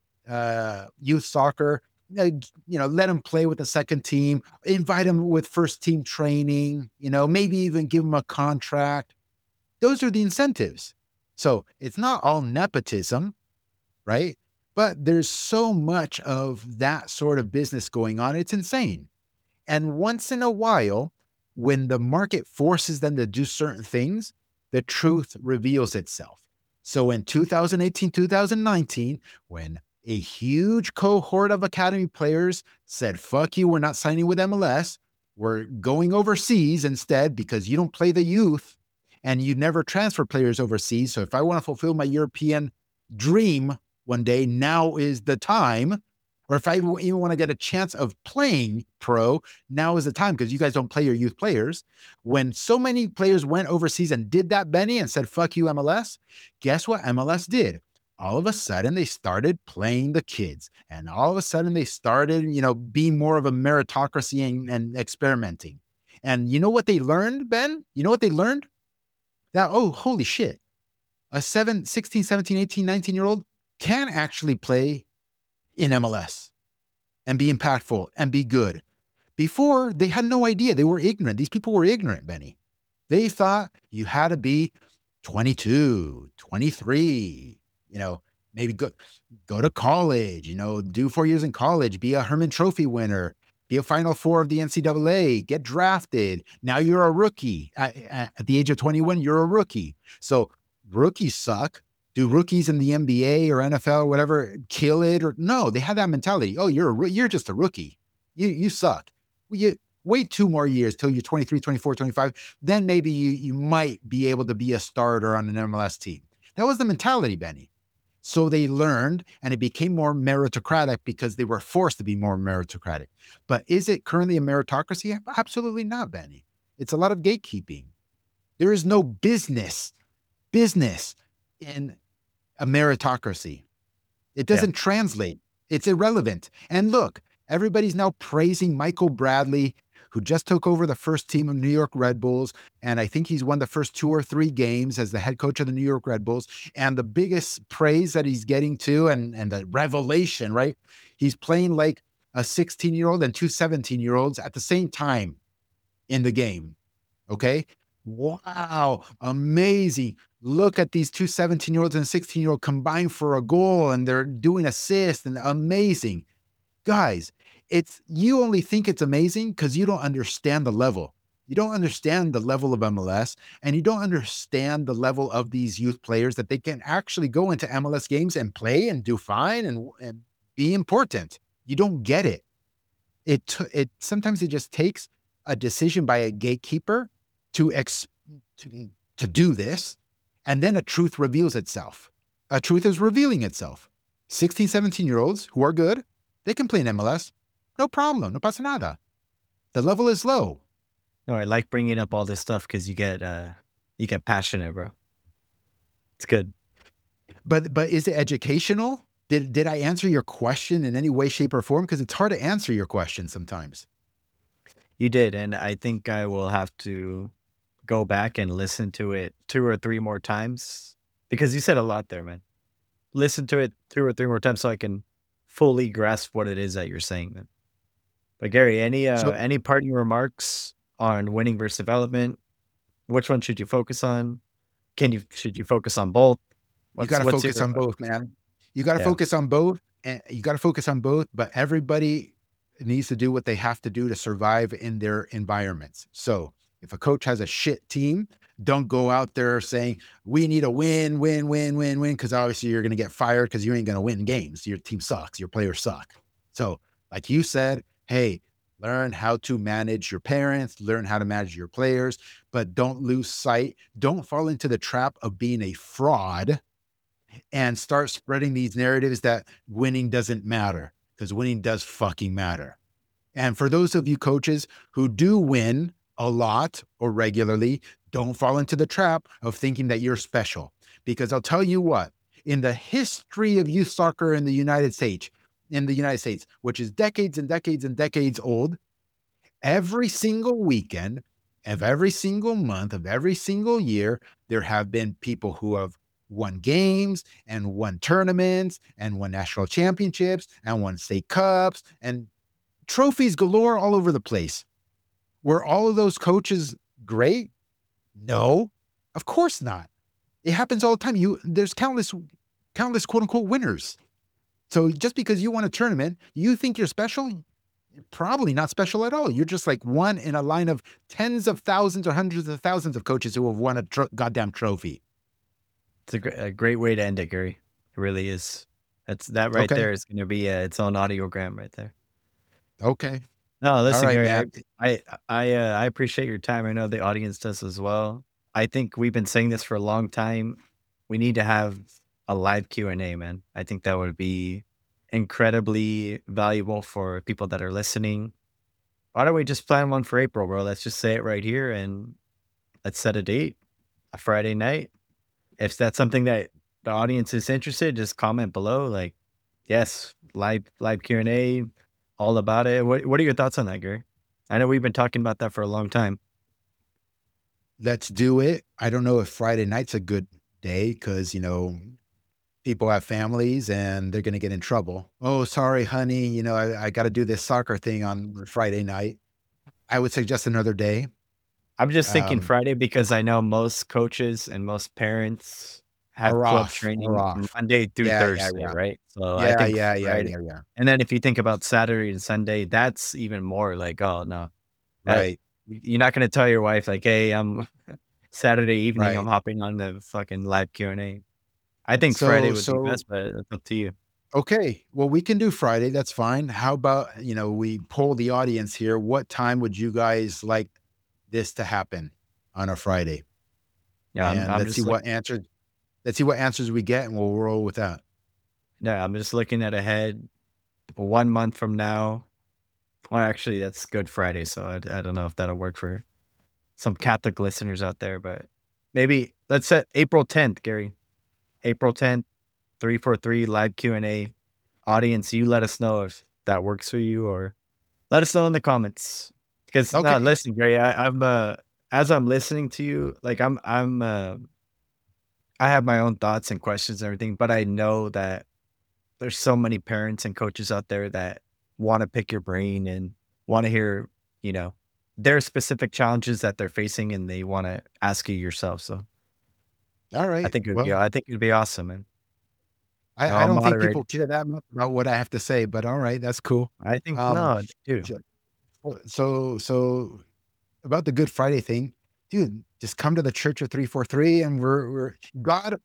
uh, youth soccer, you know, let him play with the second team, invite him with first team training, you know, maybe even give him a contract. Those are the incentives. So it's not all nepotism, right? But there's so much of that sort of business going on. It's insane. And once in a while, when the market forces them to do certain things, the truth reveals itself. So in two thousand eighteen, two thousand nineteen, when a huge cohort of academy players said, fuck you, we're not signing with M L S. We're going overseas instead because you don't play the youth and you never transfer players overseas. So if I want to fulfill my European dream one day, now is the time. Or if I even want to get a chance of playing pro, now is the time because you guys don't play your youth players. When so many players went overseas and did that, Benny, and said, fuck you, M L S, guess what M L S did? All of a sudden they started playing the kids. And all of a sudden they started, you know, being more of a meritocracy and, and experimenting. And you know what they learned, Ben? You know what they learned? That, oh, holy shit. A seven, sixteen, seventeen, eighteen, nineteen year old can actually play in M L S and be impactful and be good. Before, they had no idea. They were ignorant. These people were ignorant, Benny. They thought you had to be twenty-two, twenty-three, you know, maybe go, go to college, you know, do four years in college, be a Herman Trophy winner, be a Final Four of the N C double A, get drafted. Now you're a rookie. At, at the age of twenty-one, you're a rookie. So rookies suck. Do rookies in the N B A or N F L or whatever kill it? Or no, they have that mentality. Oh, you're a, you're just a rookie. You you suck. You wait two more years till you're twenty-three, twenty-four, twenty-five. Then maybe you you might be able to be a starter on an M L S team. That was the mentality, Benny. So they learned and it became more meritocratic because they were forced to be more meritocratic. But is it currently a meritocracy? Absolutely not, Benny. It's a lot of gatekeeping. There is no business, business in a meritocracy. It doesn't yeah. translate. It's irrelevant. And look, everybody's now praising Michael Bradley, who just took over the first team of New York Red Bulls. And I think he's won the first two or three games as the head coach of the New York Red Bulls. And the biggest praise that he's getting to, and, and the revelation, right? He's playing like a sixteen-year-old and two seventeen-year-olds at the same time in the game. Okay? Wow, amazing. Look at these two seventeen-year-olds and a sixteen-year-old combined for a goal, and they're doing assists, and amazing. Guys, it's you only think it's amazing because you don't understand the level. You don't understand the level of M L S, and you don't understand the level of these youth players that they can actually go into M L S games and play and do fine and, and be important. You don't get it. It, it sometimes it just takes a decision by a gatekeeper to, ex, to, to do this, and then a truth reveals itself. A truth is revealing itself. sixteen, seventeen-year-olds who are good, they can play in M L S. No problem. No pasa nada. The level is low. No, I like bringing up all this stuff because you get uh, you get passionate, bro. It's good. But but is it educational? Did did I answer your question in any way, shape, or form? Because it's hard to answer your question sometimes. You did, and I think I will have to go back and listen to it two or three more times because you said a lot there, man. Listen to it two or three more times so I can fully grasp what it is that you're saying, man. But Gary, any uh, so, any parting remarks on winning versus development? Which one should you focus on? Can you should you focus on both? What's, you got to focus on both, man. You got to yeah. focus on both, and you got to focus on both. But everybody needs to do what they have to do to survive in their environments. So if a coach has a shit team, don't go out there saying we need a win, win, win, win, win, because obviously you're going to get fired because you ain't going to win games. Your team sucks. Your players suck. So, like you said, hey, learn how to manage your parents, learn how to manage your players, but don't lose sight. Don't fall into the trap of being a fraud and start spreading these narratives that winning doesn't matter, because winning does fucking matter. And for those of you coaches who do win a lot or regularly, don't fall into the trap of thinking that you're special. Because I'll tell you what, in the history of youth soccer in the United States, in the United States, which is decades and decades and decades old, every single weekend of every single month of every single year, there have been people who have won games and won tournaments and won national championships and won state cups and trophies galore all over the place. Were all of those coaches great? No, of course not. It happens all the time. You there's countless, countless quote unquote winners. So just because you won a tournament, you think you're special? You're probably not special at all. You're just like one in a line of tens of thousands or hundreds of thousands of coaches who have won a tro- goddamn trophy. It's a, gr- a great way to end it, Gary. It really is. That's that right Okay. there is going to be uh, its own audiogram right there. Okay. No, listen, right, Gary, man. I I I, uh, I appreciate your time. I know the audience does as well. I think we've been saying this for a long time. We need to have a live Q and A, man. I think that would be incredibly valuable for people that are listening. Why don't we just plan one for April, bro? Let's just say it right here and let's set a date, a Friday night. If that's something that the audience is interested, just comment below. Like, yes, live live Q and A, all about it. What What are your thoughts on that, Gary? I know we've been talking about that for a long time. Let's do it. I don't know if Friday night's a good day because, you know, people have families and they're going to get in trouble. Oh, sorry, honey. You know, I, I got to do this soccer thing on Friday night. I would suggest another day. I'm just thinking Um, Friday because I know most coaches and most parents have Are club off, training are off. Monday through Yeah, yeah, Thursday, yeah. right? So I Yeah, think yeah, yeah, Friday. yeah, yeah. And then if you think about Saturday and Sunday, that's even more like, oh no, that- Right, you're not going to tell your wife like, hey, I'm Saturday evening, right. I'm hopping on the fucking live Q and A. I think So, Friday would so be best, but it's up to you. okay. Well, we can do Friday. That's fine. How about, you know, we poll the audience here. What time would you guys like this to happen on a Friday? Yeah, I'm, And I'm let's see just look, what answer. Let's see what answers we get, and we'll roll with that. yeah, I'm just looking at ahead. One month from now. Well, actually, that's Good Friday, so I, I don't know if that'll work for some Catholic listeners out there, but maybe let's set April tenth, Gary. April tenth, three four three live Q and A. Audience, you let us know if that works for you, or let us know in the comments. Because Okay. no, listen, Gary, I, I'm uh, as I'm listening to you, like I'm I'm uh, I have my own thoughts and questions and everything, but I know that there's so many parents and coaches out there that want to pick your brain and want to hear, you know, their specific challenges that they're facing, and they want to ask you yourself. So All right. I think it would Well, be, I think it'd be awesome, man. I, I I'll don't think moderate. people care that much about what I have to say, but all right, that's cool. I think Um, no, dude. so- So, so about the Good Friday thing, dude, just come to the Church of three forty-three, and we're we're God.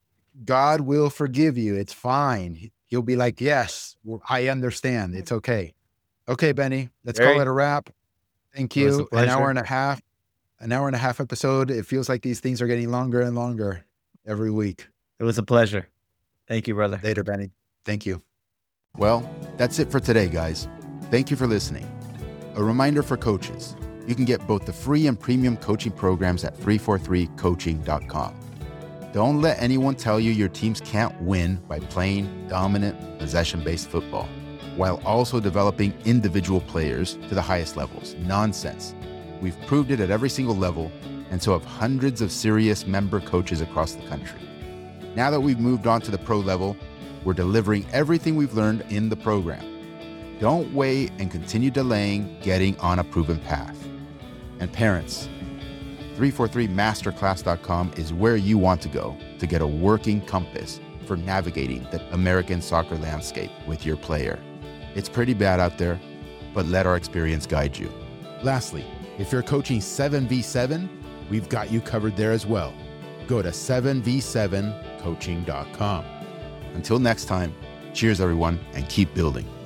God will forgive you. It's fine. He'll be like, yes, well, I understand. It's okay. Okay, Benny, let's call Gary, it a wrap. Thank it was a you. An hour pleasure. and a half, an hour and a half episode. It feels like these things are getting longer and longer every week. It was a pleasure. Thank you, brother. Later, Benny. Thank you. Well, that's it for today, guys. Thank you for listening. A reminder for coaches, you can get both the free and premium coaching programs at three forty-three coaching dot com. Don't let anyone tell you your teams can't win by playing dominant, possession-based football, while also developing individual players to the highest levels. Nonsense. We've proved it at every single level, and so have hundreds of serious member coaches across the country. Now that we've moved on to the pro level, we're delivering everything we've learned in the program. Don't wait and continue delaying getting on a proven path. And parents, three forty-three masterclass dot com is where you want to go to get a working compass for navigating the American soccer landscape with your player. It's pretty bad out there, but let our experience guide you. Lastly, if you're coaching seven v seven, we've got you covered there as well. Go to seven v seven coaching dot com. Until next time, cheers everyone, and keep building.